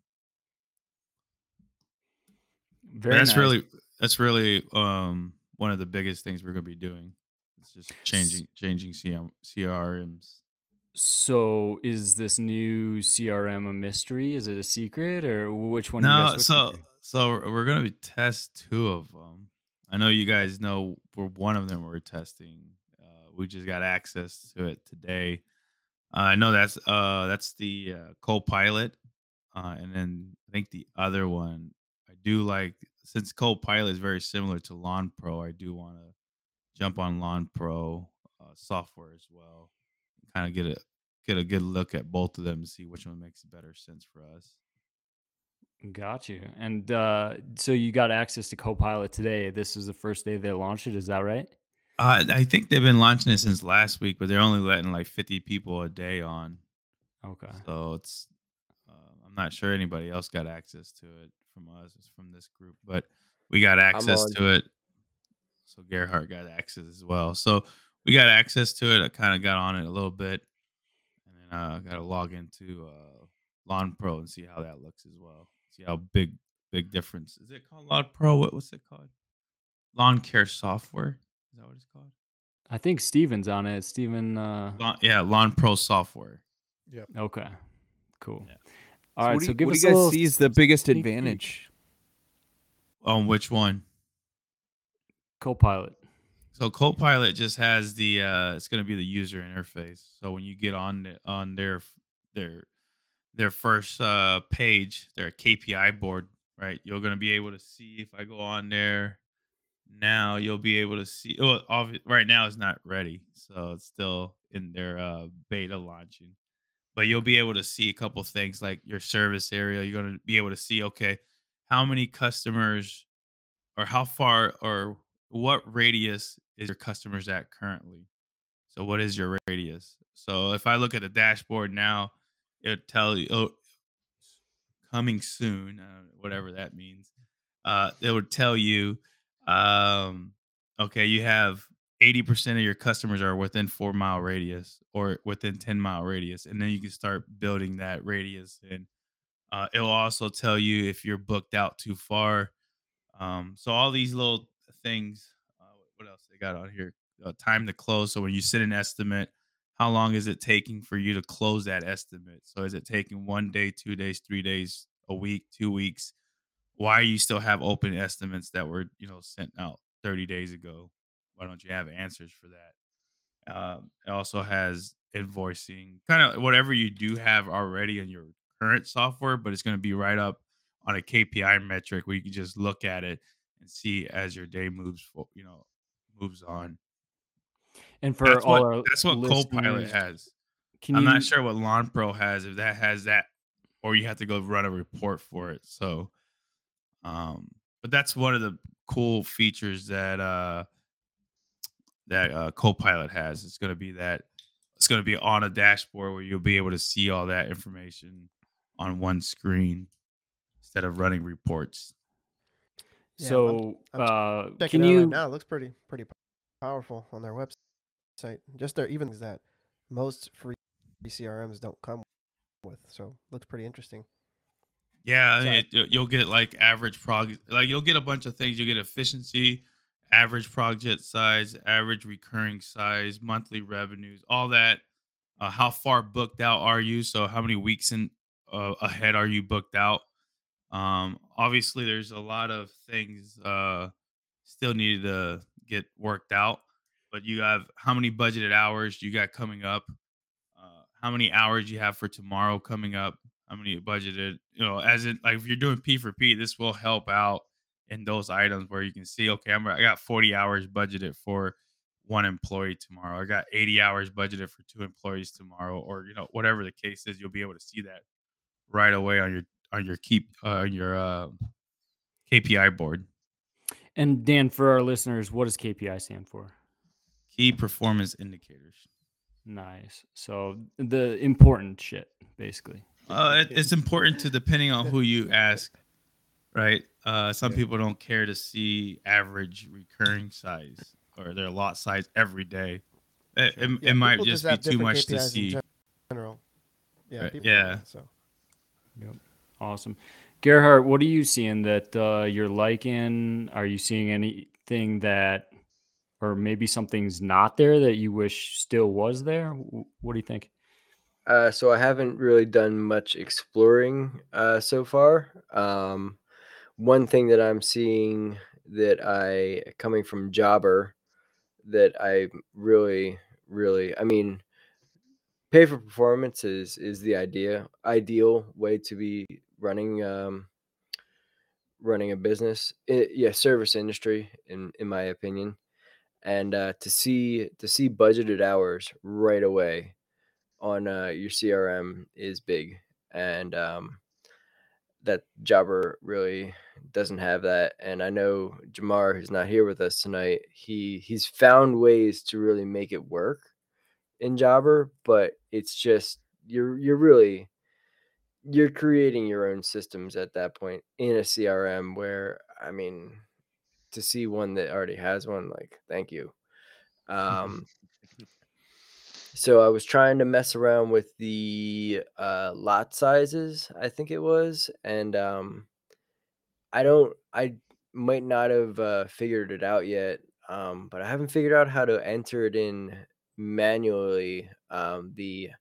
S6: But
S2: Very
S6: that's
S2: nice.
S6: really that's really um, one of the biggest things we're going to be doing. It's just
S2: S-
S6: changing changing C M, C R Ms.
S2: So is this new C R M a mystery? Is it a secret, or which one are you guys
S6: No,
S2: switching
S6: so
S2: to?
S6: so we're going to be test two of them. I know you guys know we're one of them we're testing. Uh, we just got access to it today. Uh, I know that's uh that's the uh, Copilot, uh, and then I think the other one I do like since Copilot is very similar to Lawn Pro. I do want to jump on Lawn Pro uh, software as well. Kind of get a get a good look at both of them and see which one makes better sense for us.
S2: Got you. And uh, so you got access to Copilot today. This is the first day they launched it. Is that right?
S6: Uh, I think they've been launching it since last week, but they're only letting like fifty people a day on.
S2: Okay.
S6: So it's uh, I'm not sure anybody else got access to it from us, from this group, but we got
S4: I'm
S6: access
S4: on.
S6: to it. So Gerhardt got access as well. So we got access to it. I kind of got on it a little bit, and then uh, got to log into uh, Lawn Pro and see how that looks as well. See how big big difference is it called Lawn Pro? What what's it called? Lawn Care Software. Is that what it's called?
S2: I think Steven's on it. Steven, uh,
S6: Lawn, yeah, Lawn Pro Software.
S7: Yep.
S2: okay, cool.
S6: Yeah.
S2: All
S5: So
S2: right,
S5: what do
S2: so
S5: you,
S2: give
S5: what do
S2: us
S5: you
S2: a
S5: guys
S2: little
S5: see as the biggest
S2: sneak peek.
S5: advantage?
S6: On which one?
S2: Copilot.
S6: So Copilot just has the uh it's going to be the user interface. So when you get on the, on their their their first uh page, their K P I board, right? You're going to be able to see if I go on there now, you'll be able to see well, obvi- right now it's not ready. So it's still in their uh beta launching. But you'll be able to see a couple things like your service area. You're going to be able to see okay, how many customers or how far or what radius is your customers at currently? So what is your radius? So if I look at the dashboard now, it'll tell you oh, coming soon, uh, whatever that means. Uh, it would tell you, um, okay, you have eighty percent of your customers are within four mile radius or within ten mile radius. And then you can start building that radius. And uh, it'll also tell you if you're booked out too far, um, so all these little things. Uh, what else they got on here? Uh, time to close. So when you set an estimate, how long is it taking for you to close that estimate? So is it taking one day, two days, three days, a week, two weeks? Why you still have open estimates that were you know sent out thirty days ago? Why don't you have answers for that? Um, it also has invoicing, kind of whatever you do have already in your current software, but it's going to be right up on a K P I metric where you can just look at it and see as your day moves, fo- you know, moves on.
S2: And for
S6: That's
S2: all
S6: what
S2: our
S6: that's what Copilot
S2: listeners,
S6: has.
S2: can
S6: I'm not
S2: you
S6: sure what Lawn Pro has, if that has that, or you have to go run a report for it. So, um, but that's one of the cool features that uh that uh, Copilot has. It's going to be that it's going to be on a dashboard where you'll be able to see all that information on one screen instead of running reports.
S7: Yeah, I'm
S2: so
S7: I'm
S2: uh
S7: checking
S2: can
S7: it out right
S2: you
S7: now. It looks pretty pretty powerful on their website. website, just their even things that most free C R Ms don't come with. So looks pretty interesting.
S6: Yeah, I mean,
S7: Sorry.
S6: it, you- you'll get like average prog, like you'll get a bunch of things. You get efficiency, average project size, average recurring size, monthly revenues, all that. Uh, how far booked out are you? So how many weeks in uh, ahead are you booked out? Um, obviously, there's a lot of things uh, still needed to get worked out, but you have how many budgeted hours you got coming up, uh, how many hours you have for tomorrow coming up, how many budgeted, you know, as in like if you're doing P for P, this will help out in those items where you can see, okay, I'm I got forty hours budgeted for one employee tomorrow. I got eighty hours budgeted for two employees tomorrow, or you know, whatever the case is, you'll be able to see that right away on your on your keep uh, your uh, K P I board.
S2: And Dan, for our listeners, what does K P I stand for?
S6: Key performance indicators.
S2: Nice. So the important shit, basically.
S6: Uh, it, it's important to depending on who you ask, right? Uh, some
S7: Yeah.
S6: people don't care to see average recurring size or their lot size every day. It, it,
S7: Yeah,
S6: it might
S7: people
S6: just be
S7: have
S6: too
S7: different
S6: much to
S7: K P Is in
S6: see.
S7: general. Yeah,
S6: Right,
S7: people do
S6: yeah.
S7: that, so
S2: Yep. Awesome. Gerhard, what are you seeing that uh, you're liking? Are you seeing anything that, or maybe something's not there that you wish still was there? W- What do you think?
S4: Uh, so I haven't really done much exploring uh, so far. Um, one thing that I'm seeing that I coming from Jobber that I really, really, I mean, pay for performance is is the idea ideal way to be running um, running a business. It, yeah, service industry in in my opinion, and uh, to see to see budgeted hours right away on uh, your C R M is big, and um, that Jobber really doesn't have that. And I know Jamar, who's not here with us tonight, he he's found ways to really make it work in Jobber, but it's just you're you're really you're creating your own systems at that point in a C R M where I mean to see one that already has one, like thank you. Um, So I was trying to mess around with the uh, lot sizes, I think it was, and um, I don't, I might not have uh, figured it out yet, um, but I haven't figured out how to enter it in manually. Um, the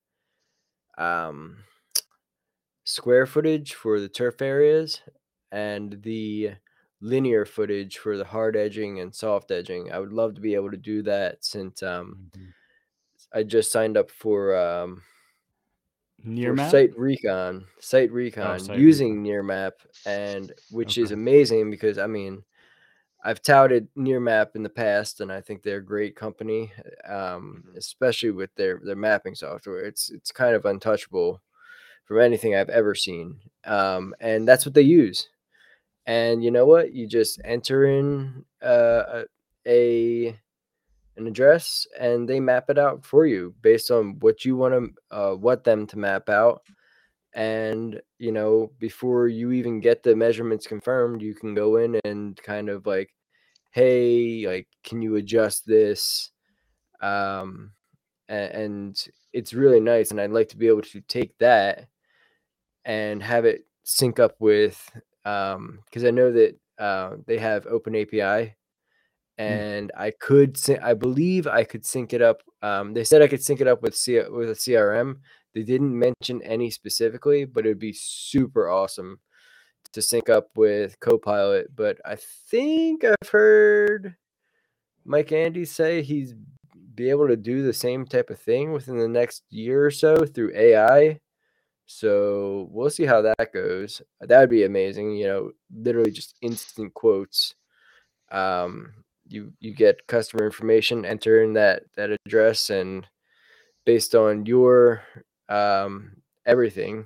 S4: um, square footage for the turf areas and the linear footage for the hard edging and soft edging. I would love to be able to do that since um,
S2: Mhm.
S4: I just signed up for. Um,
S2: Near
S4: for
S2: map?
S4: Site Recon, Site
S2: Oh,
S4: Recon
S2: site
S4: using
S2: recon.
S4: Nearmap, and which is
S2: Okay.
S4: amazing because I mean, I've touted Nearmap in the past, and I think they're a great company, um,
S3: Mhm.
S4: especially with their their mapping software. It's it's kind of untouchable from anything I've ever seen, um, and that's what they use. And you know what? You just enter in uh, a an address, and they map it out for you based on what you want to uh, what them to map out. And you know before you even get the measurements confirmed, you can go in and kind of like, hey, like, can you adjust this? um and, and it's really nice, and I'd like to be able to take that and have it sync up with, um because I know that uh, they have open API,
S2: Mm.
S4: and I could syn- I believe I could sync it up. Um, they said I could sync it up with C- with a C R M. They didn't mention any specifically, but it'd be super awesome to sync up with Copilot. But I think I've heard Mike Andy say he's be able to do the same type of thing within the next year or so through A I. So we'll see how that goes. That would be amazing. You know, literally just instant quotes. Um, you you get customer information, enter in that that address, and based on your um, everything,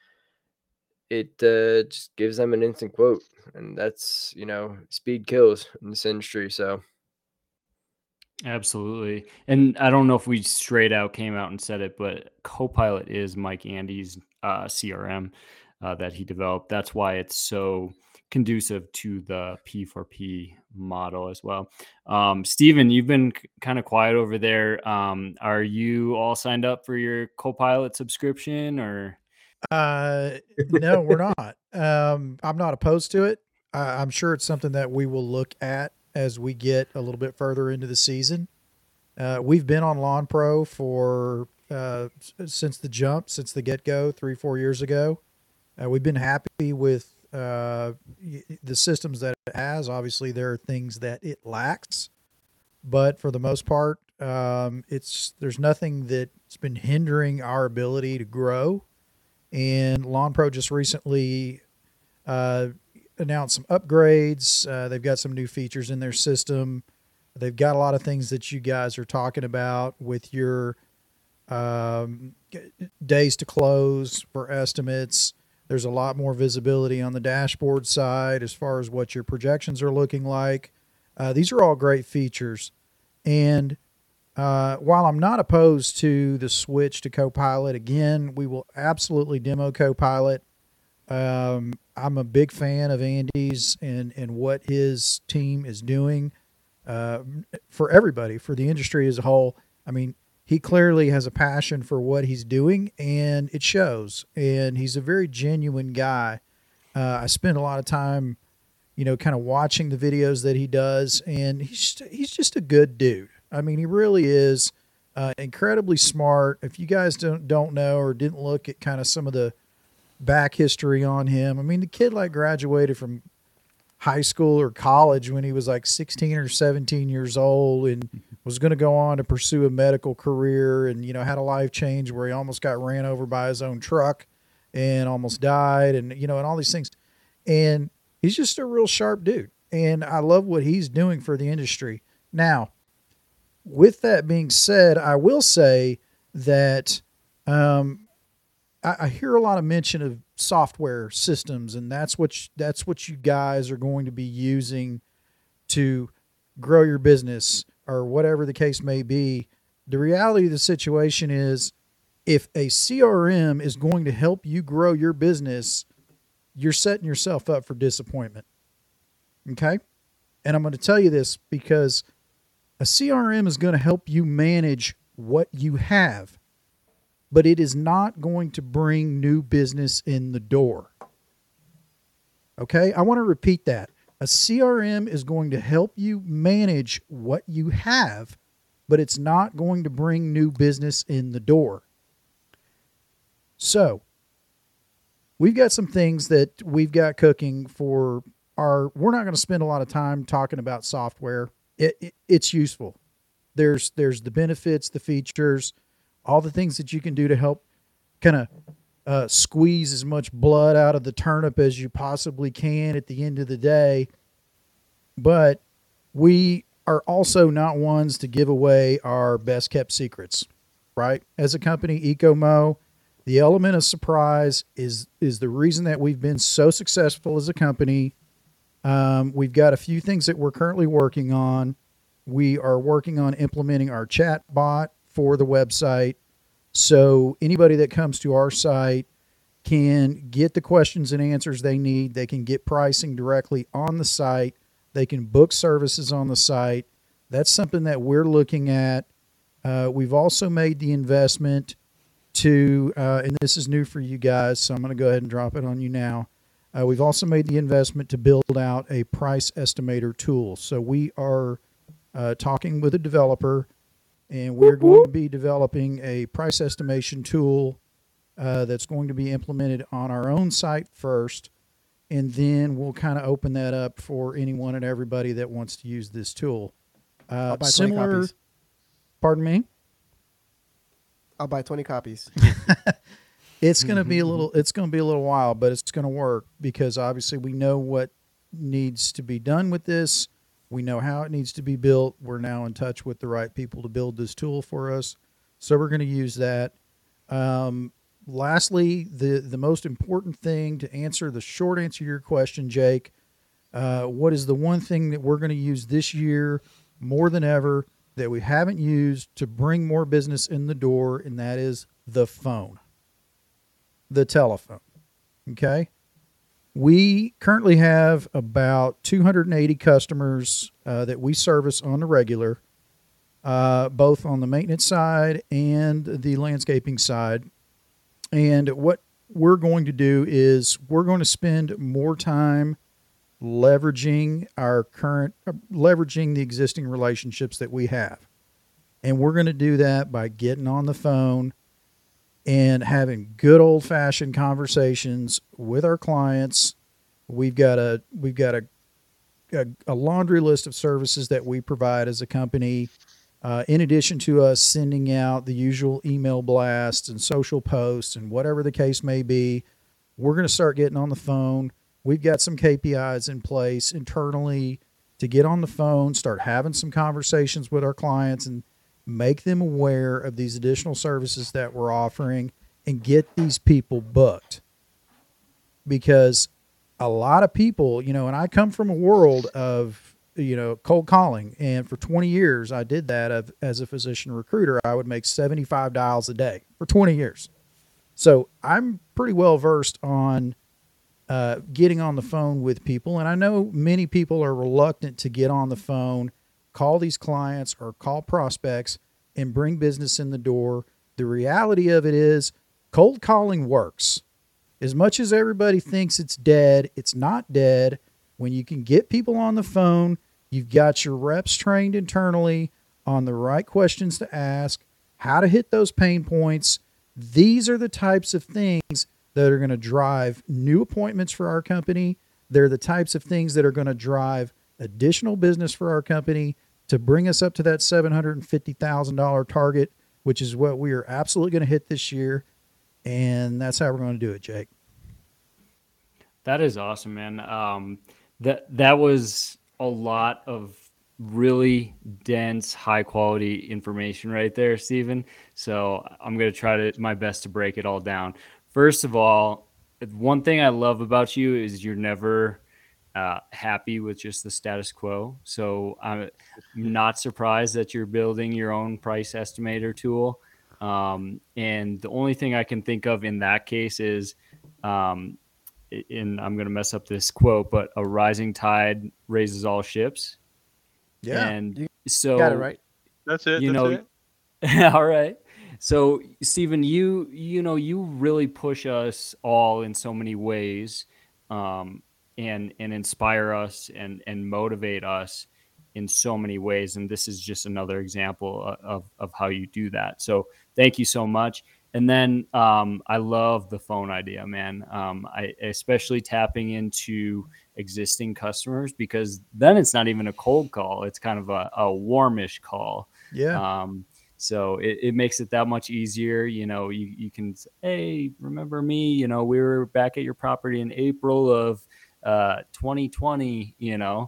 S4: it uh, just gives them an instant quote, and that's you know speed kills in this industry. So
S2: Absolutely. And I don't know if we straight out came out and said it, but Copilot is Mike Andy's uh, C R M uh, that he developed. That's why it's so conducive to the P four P model as well. Um, Steven, you've been c- kind of quiet over there. Um, are you all signed up for your Copilot subscription or?
S8: Uh, no, we're not. Um, I'm not opposed to it. I, I'm sure it's something that we will look at as we get a little bit further into the season. Uh, we've been on Lawn Pro for uh, s- since the jump, since the get go, three, four years ago. Uh, we've been happy with uh, y- the systems that it has. Obviously, there are things that it lacks, but for the most part, um, it's there's nothing that's been hindering our ability to grow. And Lawn Pro just recently uh, announced some upgrades. Uh, they've got some new features in their system. They've got a lot of things that you guys are talking about with your um, days to close for estimates. There's a lot more visibility on the dashboard side as far as what your projections are looking like. Uh, these are all great features. And uh, while I'm not opposed to the switch to Copilot, again, we will absolutely demo Copilot. Um, I'm a big fan of Andy's and, and what his team is doing uh, for everybody, for the industry as a whole. I mean, he clearly has a passion for what he's doing, and it shows. And he's a very genuine guy. Uh, I spend a lot of time, you know, kind of watching the videos that he does, and he's he's just a good dude. I mean, he really is uh, incredibly smart. If you guys don't don't know or didn't look at kind of some of the back history on him, I mean, the kid like graduated from high school or college when he was like sixteen or seventeen years old and was going to go on to pursue a medical career, and, you know, had a life change where he almost got ran over by his own truck and almost died, and, you know, and all these things. And he's just a real sharp dude. And I love what he's doing for the industry. Now, with that being said, I will say that um, I, I hear a lot of mention of software systems, and that's what you, that's what you guys are going to be using to grow your business or whatever the case may be. The reality of the situation is, if a C R M is going to help you grow your business, you're setting yourself up for disappointment. Okay? And I'm going to tell you this because a C R M is going to help you manage what you have, but it is not going to bring new business in the door. Okay? I want to repeat that. A C R M is going to help you manage what you have, but it's not going to bring new business in the door. So, we've got some things that we've got cooking for our, we're not going to spend a lot of time talking about software. It, it, it's useful. There's, there's the benefits, the features, all the things that you can do to help kind of uh, squeeze as much blood out of the turnip as you possibly can at the end of the day. But we are also not ones to give away our best kept secrets, right? As a company, EcoMo, the element of surprise is, is the reason that we've been so successful as a company. Um, we've got a few things that we're currently working on. We are working on implementing our chat bot for the website. So anybody that comes to our site can get the questions and answers they need. They can get pricing directly on the site. They can book services on the site. That's something that we're looking at. Uh, we've also made the investment to, uh, and this is new for you guys, so I'm going to go ahead and drop it on you now. Uh, we've also made the investment to build out a price estimator tool. So we are uh, talking with a developer, and we're going to be developing a price estimation tool uh, that's going to be implemented on our own site first, and then we'll kind of open that up for anyone and everybody that wants to use this tool. Uh,
S7: I'll buy twenty
S8: similar,
S7: copies.
S8: pardon me?
S7: I'll buy twenty copies.
S8: It's going to be a little, it's going to be a little while, but it's going to work because obviously we know what needs to be done with this. We know how it needs to be built. We're now in touch with the right people to build this tool for us. So we're going to use that. Um, lastly, the, the most important thing to answer the short answer to your question, Jake, uh, what is the one thing that we're going to use this year more than ever that we haven't used to bring more business in the door? And that is the phone. The telephone. Okay. We currently have about two hundred eighty customers uh, that we service on the regular, uh, both on the maintenance side and the landscaping side. And what we're going to do is we're going to spend more time leveraging our current, uh, leveraging the existing relationships that we have. And we're going to do that by getting on the phone and having good old fashioned conversations with our clients. We've got a, we've got a, a, a laundry list of services that we provide as a company. Uh, in addition to us sending out the usual email blasts and social posts and whatever the case may be, we're going to start getting on the phone. We've got some K P Is in place internally to get on the phone, start having some conversations with our clients and make them aware of these additional services that we're offering and get these people booked. Because a lot of people, you know, and I come from a world of, you know, cold calling. And for twenty years, I did that of, as a physician recruiter. I would make seventy-five dials a day for twenty years. So I'm pretty well versed on uh, getting on the phone with people. And I know many people are reluctant to get on the phone, call these clients or call prospects and bring business in the door. The reality of it is cold calling works. As much as everybody thinks it's dead, it's not dead. When you can get people on the phone, you've got your reps trained internally on the right questions to ask, how to hit those pain points. These are the types of things that are going to drive new appointments for our company. They're the types of things that are going to drive additional business for our company to bring us up to that seven hundred fifty thousand dollars target, which is what we are absolutely going to hit this year. And that's how we're going to do it, Jake.
S2: That is awesome, man. Um, that that was a lot of really dense, high quality information right there, Stephen. So I'm going to try to my best to break it all down. First of all, one thing I love about you is you're never uh, happy with just the status quo. So I'm not surprised that you're building your own price estimator tool. Um, and the only thing I can think of in that case is, um, in I'm going to mess up this quote, but a rising tide raises all ships.
S7: Yeah,
S2: and
S7: you
S2: so
S7: got it right.
S3: That's it.
S2: You
S3: that's
S2: know,
S3: it.
S2: all right. So Stephen, you you know you really push us all in so many ways, um, and and inspire us and and motivate us in so many ways. And this is just another example of of how you do that. So thank you so much. And then um, I love the phone idea, man. Um, I especially tapping into existing customers, because then it's not even a cold call. It's kind of a, a warmish call.
S8: Yeah.
S2: Um, so it, it makes it that much easier. You know, you, you can say, hey, remember me? You know, we were back at your property in April of uh, twenty twenty, you know.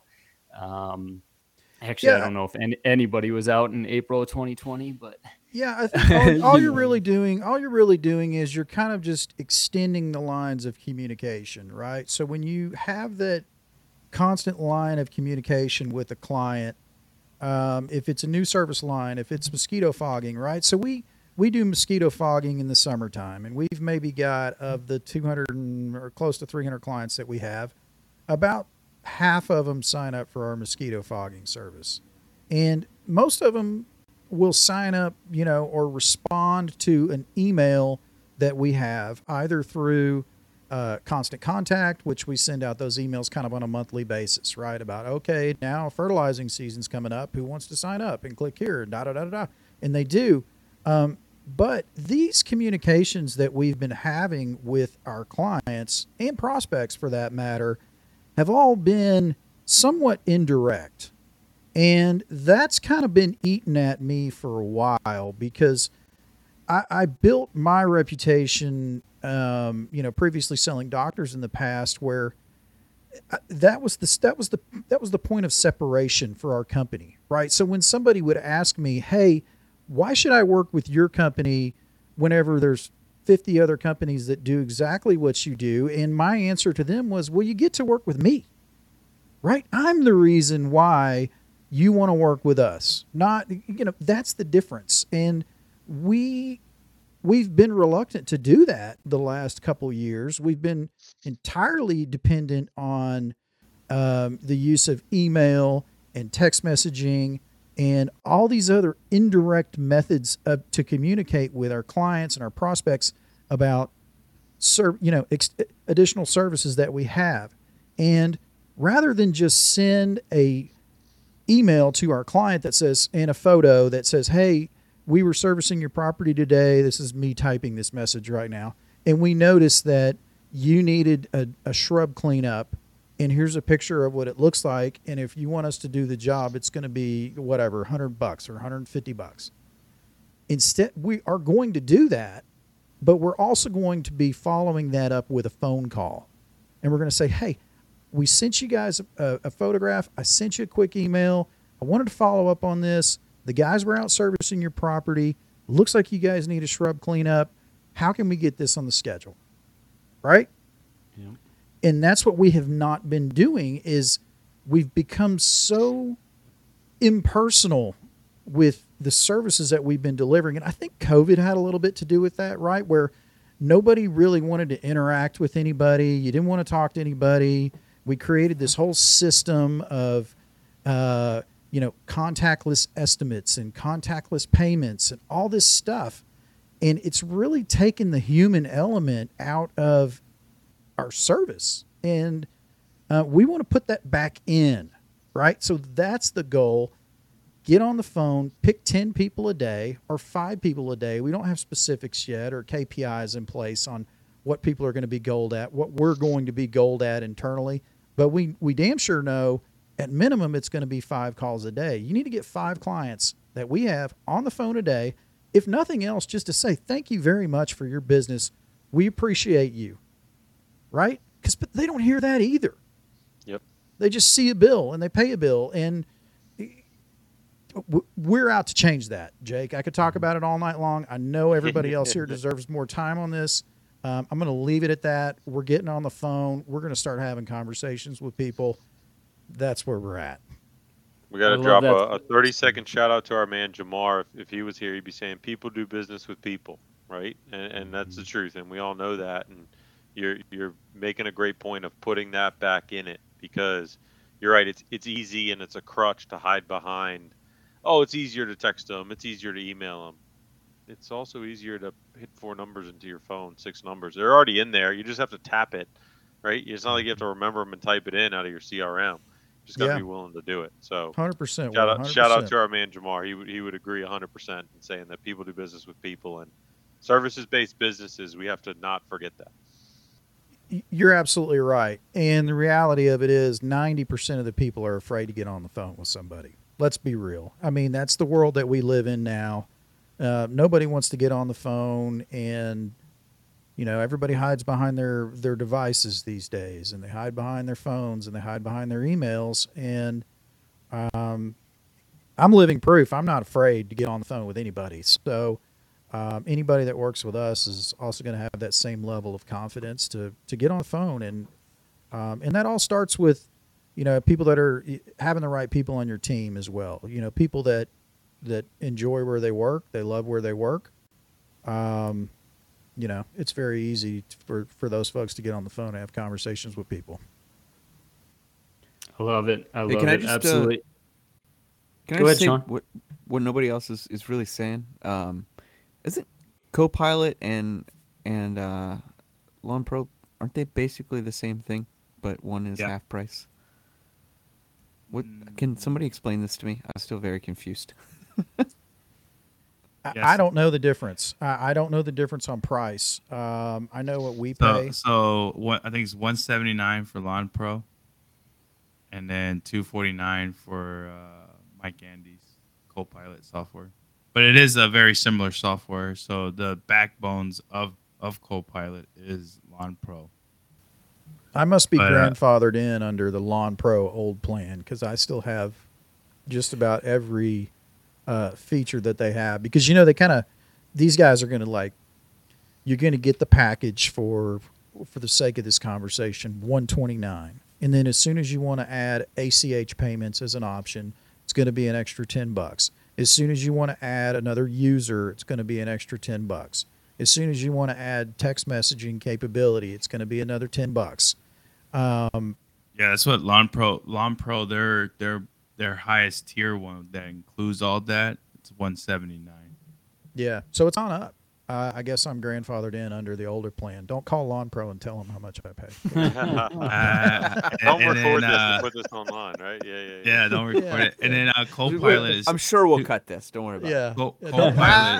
S2: Um, actually,
S8: Yeah.
S2: I don't know if any, anybody was out in April of twenty twenty, but...
S8: Yeah, I think all, all
S2: You
S8: you're
S2: know.
S8: really doing, all you're really doing is you're kind of just extending the lines of communication, right? So when you have that constant line of communication with a client, um, if it's a new service line, if it's mosquito fogging, right? So we we do mosquito fogging in the summertime, and we've maybe got of the two hundred and, or close to three hundred clients that we have, about half of them sign up for our mosquito fogging service, and most of them will sign up, you know, or respond to an email that we have either through uh, Constant Contact, which we send out those emails kind of on a monthly basis, right? About, okay, now fertilizing season's coming up. Who wants to sign up? And click here, da da da da da. And they do. Um, but these communications that we've been having with our clients and prospects, for that matter, have all been somewhat indirect. And that's kind of been eating at me for a while, because I, I built my reputation, um, you know, previously selling doctors in the past, where that was the that was the that was the point of separation for our company, right? So when somebody would ask me, "Hey, why should I work with your company whenever there's fifty other companies that do exactly what you do?" And my answer to them was, "Well, you get to work with me, right? I'm the reason why you want to work with us, not, you know, that's the difference." And we we've been reluctant to do that the last couple years. We've been entirely dependent on um, the use of email and text messaging and all these other indirect methods of, to communicate with our clients and our prospects about serv- you know, ex- additional services that we have. And rather than just send a email to our client that says, and a photo that says, hey, we were servicing your property today. This is me typing this message right now. And we noticed that you needed a, a shrub cleanup. And here's a picture of what it looks like. And if you want us to do the job, it's going to be whatever, one hundred bucks or one hundred fifty bucks. Instead, we are going to do that, but we're also going to be following that up with a phone call. And we're going to say, hey, we sent you guys a, a photograph. I sent you a quick email. I wanted to follow up on this. The guys were out servicing your property. Looks like you guys need a shrub cleanup. How can we get this on the schedule? Right?
S2: Yeah.
S8: And that's what we have not been doing is we've become so impersonal with the services that we've been delivering. And I think COVID had a little bit to do with that, right? Where nobody really wanted to interact with anybody. You didn't want to talk to anybody. We created this whole system of, uh, you know, contactless estimates and contactless payments and all this stuff. And it's really taken the human element out of our service. And uh, we want to put that back in, right? So that's the goal. Get on the phone, pick ten people a day or five people a day. We don't have specifics yet or K P Is in place on what people are going to be gold at, what we're going to be gold at internally. But we, we damn sure know at minimum it's going to be five calls a day. You need to get five clients that we have on the phone a day, if nothing else, just to say thank you very much for your business. We appreciate you, right? Because they don't hear that either.
S3: Yep.
S8: They just see a bill and they pay a bill. And we're out to change that, Jake. I could talk about it all night long. I know everybody else here deserves more time on this. Um, I'm going to leave it at that. We're getting on the phone. We're going to start having conversations with people. That's where we're at.
S3: We got to drop a, a thirty second shout out to our man Jamar. If, if he was here, he'd be saying, people do business with people, right? And, and that's the truth. And we all know that. And you're you're making a great point of putting that back in it, because you're right. It's it's easy and it's a crutch to hide behind. Oh, it's easier to text them. It's easier to email them. It's also easier to hit four numbers into your phone, six numbers. They're already in there. You just have to tap it, right? It's not like you have to remember them and type it in out of your C R M. You just got to
S8: Yeah.
S3: be willing to do it. So
S8: one hundred percent.
S3: shout out,
S8: one hundred percent.
S3: shout out to our man Jamar. He would he would agree one hundred percent in saying that people do business with people, and services-based businesses, we have to not forget that.
S8: You're absolutely right. And the reality of it is ninety percent of the people are afraid to get on the phone with somebody. Let's be real. I mean, that's the world that we live in now. Uh, nobody wants to get on the phone, and, you know, everybody hides behind their, their devices these days, and they hide behind their phones and they hide behind their emails. And um, I'm living proof. I'm not afraid to get on the phone with anybody. So um, anybody that works with us is also going to have that same level of confidence to, to get on the phone. And, um, and that all starts with, you know, people that are having the right people on your team as well. You know, people that, that enjoy where they work. They love where they work. Um, you know, it's very easy for, for those folks to get on the phone and have conversations with people.
S2: I love it. I
S5: Hey,
S2: love
S5: can I
S2: it.
S5: just, uh,
S2: Absolutely.
S5: Can
S2: Go
S5: I
S2: ahead,
S5: just say
S2: Sean.
S5: what what nobody else is, is really saying? Um, isn't Copilot and and uh, Lawn Pro, aren't they basically the same thing, but one is
S6: Yeah.
S5: half price? What can somebody explain this to me? I'm still very confused.
S8: I,
S6: Yes.
S8: I don't know the difference. I, I don't know the difference on price. Um, I know what we pay.
S6: So, so what I think it's one seventy nine for Lawn Pro, and then two forty nine for uh, Mike Andy's Copilot software. But it is a very similar software. So the backbones of of Copilot is Lawn Pro.
S8: I must be
S6: But, uh,
S8: grandfathered in under the Lawn Pro old plan because I still have just about every uh, feature that they have. Because, you know, they kind of, these guys are going to like, you're going to get the package for, for the sake of this conversation, one twenty-nine. And then as soon as you want to add A C H payments as an option, it's going to be an extra ten bucks. As soon as you want to add another user, it's going to be an extra ten bucks. As soon as you want to add text messaging capability, it's going to be another ten bucks. Um,
S6: Yeah, that's what Lawn Pro Lawn Pro their their their highest tier one that includes all that. It's one seventy nine.
S8: yeah, so it's on up. Uh, I guess I'm grandfathered in under the older plan. Don't call Lawn Pro and tell them how much I pay.
S6: Uh,
S3: Don't
S6: and
S3: record
S6: then,
S3: this
S6: uh,
S3: and put this online, right? Yeah, yeah, yeah.
S6: Yeah, don't record
S8: Yeah.
S6: it. And then uh, Copilot is
S5: I'm sure we'll cut this. Don't worry about it.
S8: Yeah.
S6: Co-
S8: Yeah, don't-
S6: Copilot.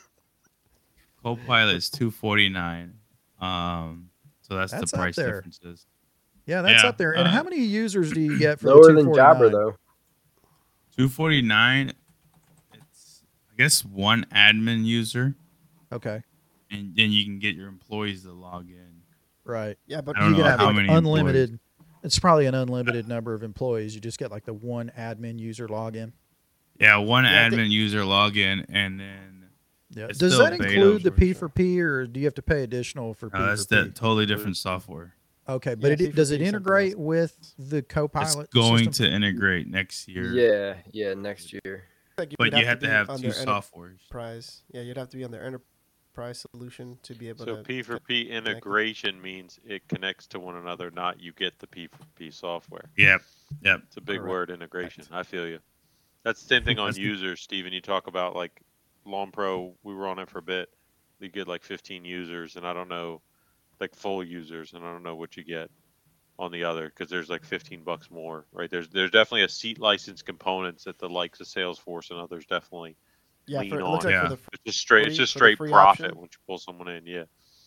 S6: Copilot is two forty nine. Um, so that's,
S8: That's
S6: the
S8: up
S6: price
S8: there.
S6: differences.
S8: Yeah, that's
S6: Yeah,
S8: up there. And
S6: uh,
S8: how many users do you get for
S4: Lower
S8: the
S4: than
S8: two
S4: Jabber
S8: forty-nine?
S4: though.
S6: two forty nine. It's I guess one admin user,
S8: Okay,
S6: and then you can get your employees to log in.
S8: right.
S7: Yeah, but
S6: I don't
S8: You
S6: know
S8: can have
S6: how
S8: like
S6: many
S8: unlimited. It's probably an unlimited number of employees. You just get like the one admin user login.
S6: Yeah, one
S7: Yeah, I
S6: admin
S7: think-
S6: user login, and then
S8: Yeah.
S6: It's
S8: Does
S6: still
S8: that
S6: beta
S8: include the
S6: for
S8: P
S6: sure.
S8: for P, or do you have to pay additional for P
S6: uh, that's
S8: for
S6: the
S8: P?
S6: totally different software.
S8: Okay, but
S7: Yeah,
S8: it,
S7: P for
S8: does
S7: P
S8: it
S7: is something
S8: integrate
S7: else.
S8: with the Copilot?
S6: It's going
S8: system?
S6: to integrate next year.
S4: Yeah, yeah, next year.
S7: Like,
S6: but
S7: would
S6: you have to
S7: be
S6: have
S7: on
S6: two
S7: their
S6: softwares.
S7: enterprise. Yeah, you'd have to be on their enterprise solution to be able
S3: So
S7: to.
S3: P for
S7: get-
S3: P
S7: connected.
S3: integration means it connects to one another, not you get the P for P software.
S6: Yep, yep.
S3: It's a big
S7: Correct.
S3: word, integration. I feel you. That's the same thing on
S6: That's the-
S3: users, Steven. You talk about like Lawn Pro, we were on it for a bit. You get like fifteen users, and I don't know, like full users, and I don't know what you get on the other because there's like fifteen bucks more, right? There's there's definitely a seat license components that the likes of Salesforce and others definitely
S7: Yeah,
S3: lean
S7: for, it
S3: on.
S7: looks like
S6: Yeah.
S7: for the f-
S3: It's just straight. It's
S7: free-
S3: just
S7: for the
S3: straight
S7: free
S3: profit
S7: option.
S3: once you pull someone in. Yeah.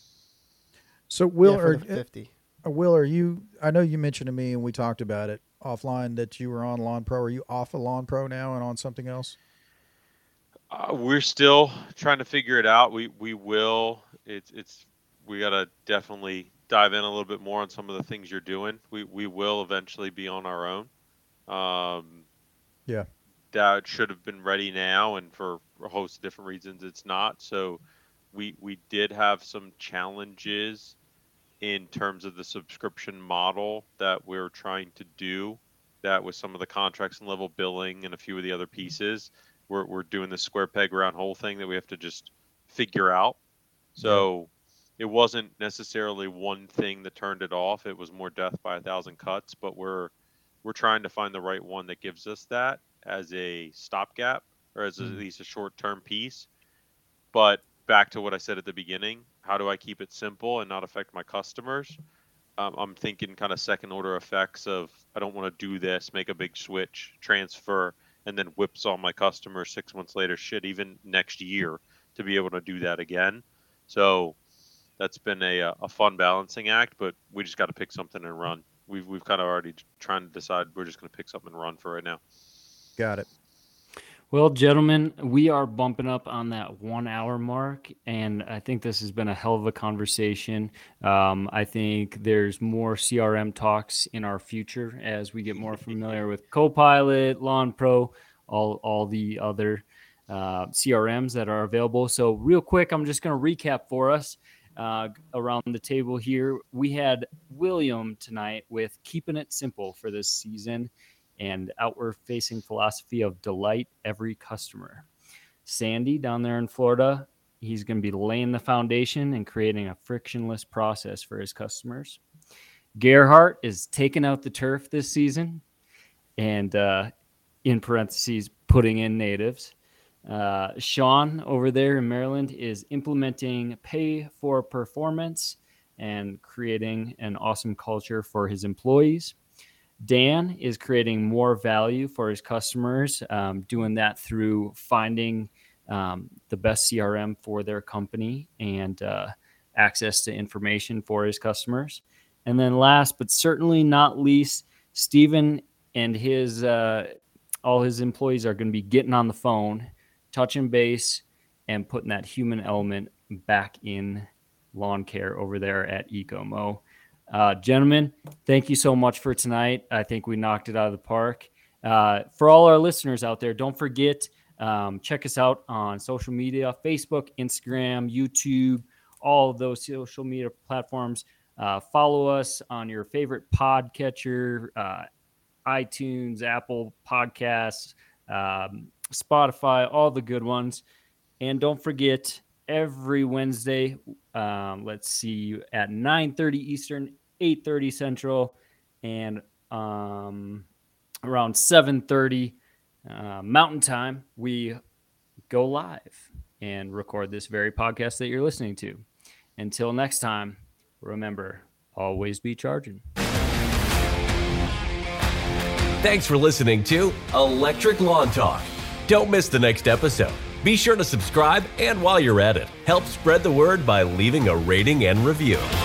S8: So Will,
S7: yeah, for
S8: are,
S7: the fifty.
S8: uh, Will, are you? I know you mentioned to me, and we talked about it offline that you were on Lawn Pro. Are you off of Lawn Pro now and on something else?
S3: Uh, we're still trying to figure it out. We we will. It's it's we gotta definitely dive in a little bit more on some of the things you're doing. We we will eventually be on our own. Um,
S8: Yeah.
S3: that should have been ready now, and for a host of different reasons, it's not. So we we did have some challenges in terms of the subscription model that we're trying to do. That with some of the contracts and level billing and a few of the other pieces, we're we're doing the square peg round hole thing that we have to just figure out. So it wasn't necessarily one thing that turned it off. It was more death by a thousand cuts, but we're we're trying to find the right one that gives us that as a stopgap or as at least a short-term piece. But back to what I said at the beginning, how do I keep it simple and not affect my customers? Um, I'm thinking kind of second order effects of I don't want to do this, make a big switch, transfer, and then whipsaw my customers six months later, shit, even next year to be able to do that again. So that's been a, a fun balancing act, but we just got to pick something and run. We've we've kind of already trying to decide we're just going to pick something and run for right now.
S8: Got it.
S2: Well, gentlemen, we are bumping up on that one hour mark, and I think this has been a hell of a conversation. Um, I think there's more C R M talks in our future as we get more familiar with Copilot, Lawn Pro, all, all the other uh, C R Ms that are available. So real quick, I'm just going to recap for us uh, around the table here. We had William tonight with Keeping It Simple for this season and outward facing philosophy of delight every customer. Sandy down there in Florida, he's going to be laying the foundation and creating a frictionless process for his customers. Gerhardt is taking out the turf this season and uh, in parentheses, putting in natives. Uh, Sean over there in Maryland is implementing pay for performance and creating an awesome culture for his employees. Dan is creating more value for his customers, um, doing that through finding um, the best C R M for their company and uh, access to information for his customers. And then last, but certainly not least, Stephen and his uh, all his employees are going to be getting on the phone, touching base, and putting that human element back in lawn care over there at Ecomo. Uh, gentlemen, thank you so much for tonight. I think we knocked it out of the park. Uh, for all our listeners out there, don't forget, um, check us out on social media, Facebook, Instagram, YouTube, all of those social media platforms. Uh, follow us on your favorite podcatcher, uh, iTunes, Apple Podcasts, um, Spotify, all the good ones. And don't forget, every Wednesday. Um, let's see, at nine thirty Eastern, eight thirty Central, and um, around seven thirty uh, Mountain Time, we go live and record this very podcast that you're listening to. Until next time, remember, always be charging.
S1: Thanks for listening to Electric Lawn Talk. Don't miss the next episode. Be sure to subscribe, and while you're at it, help spread the word by leaving a rating and review.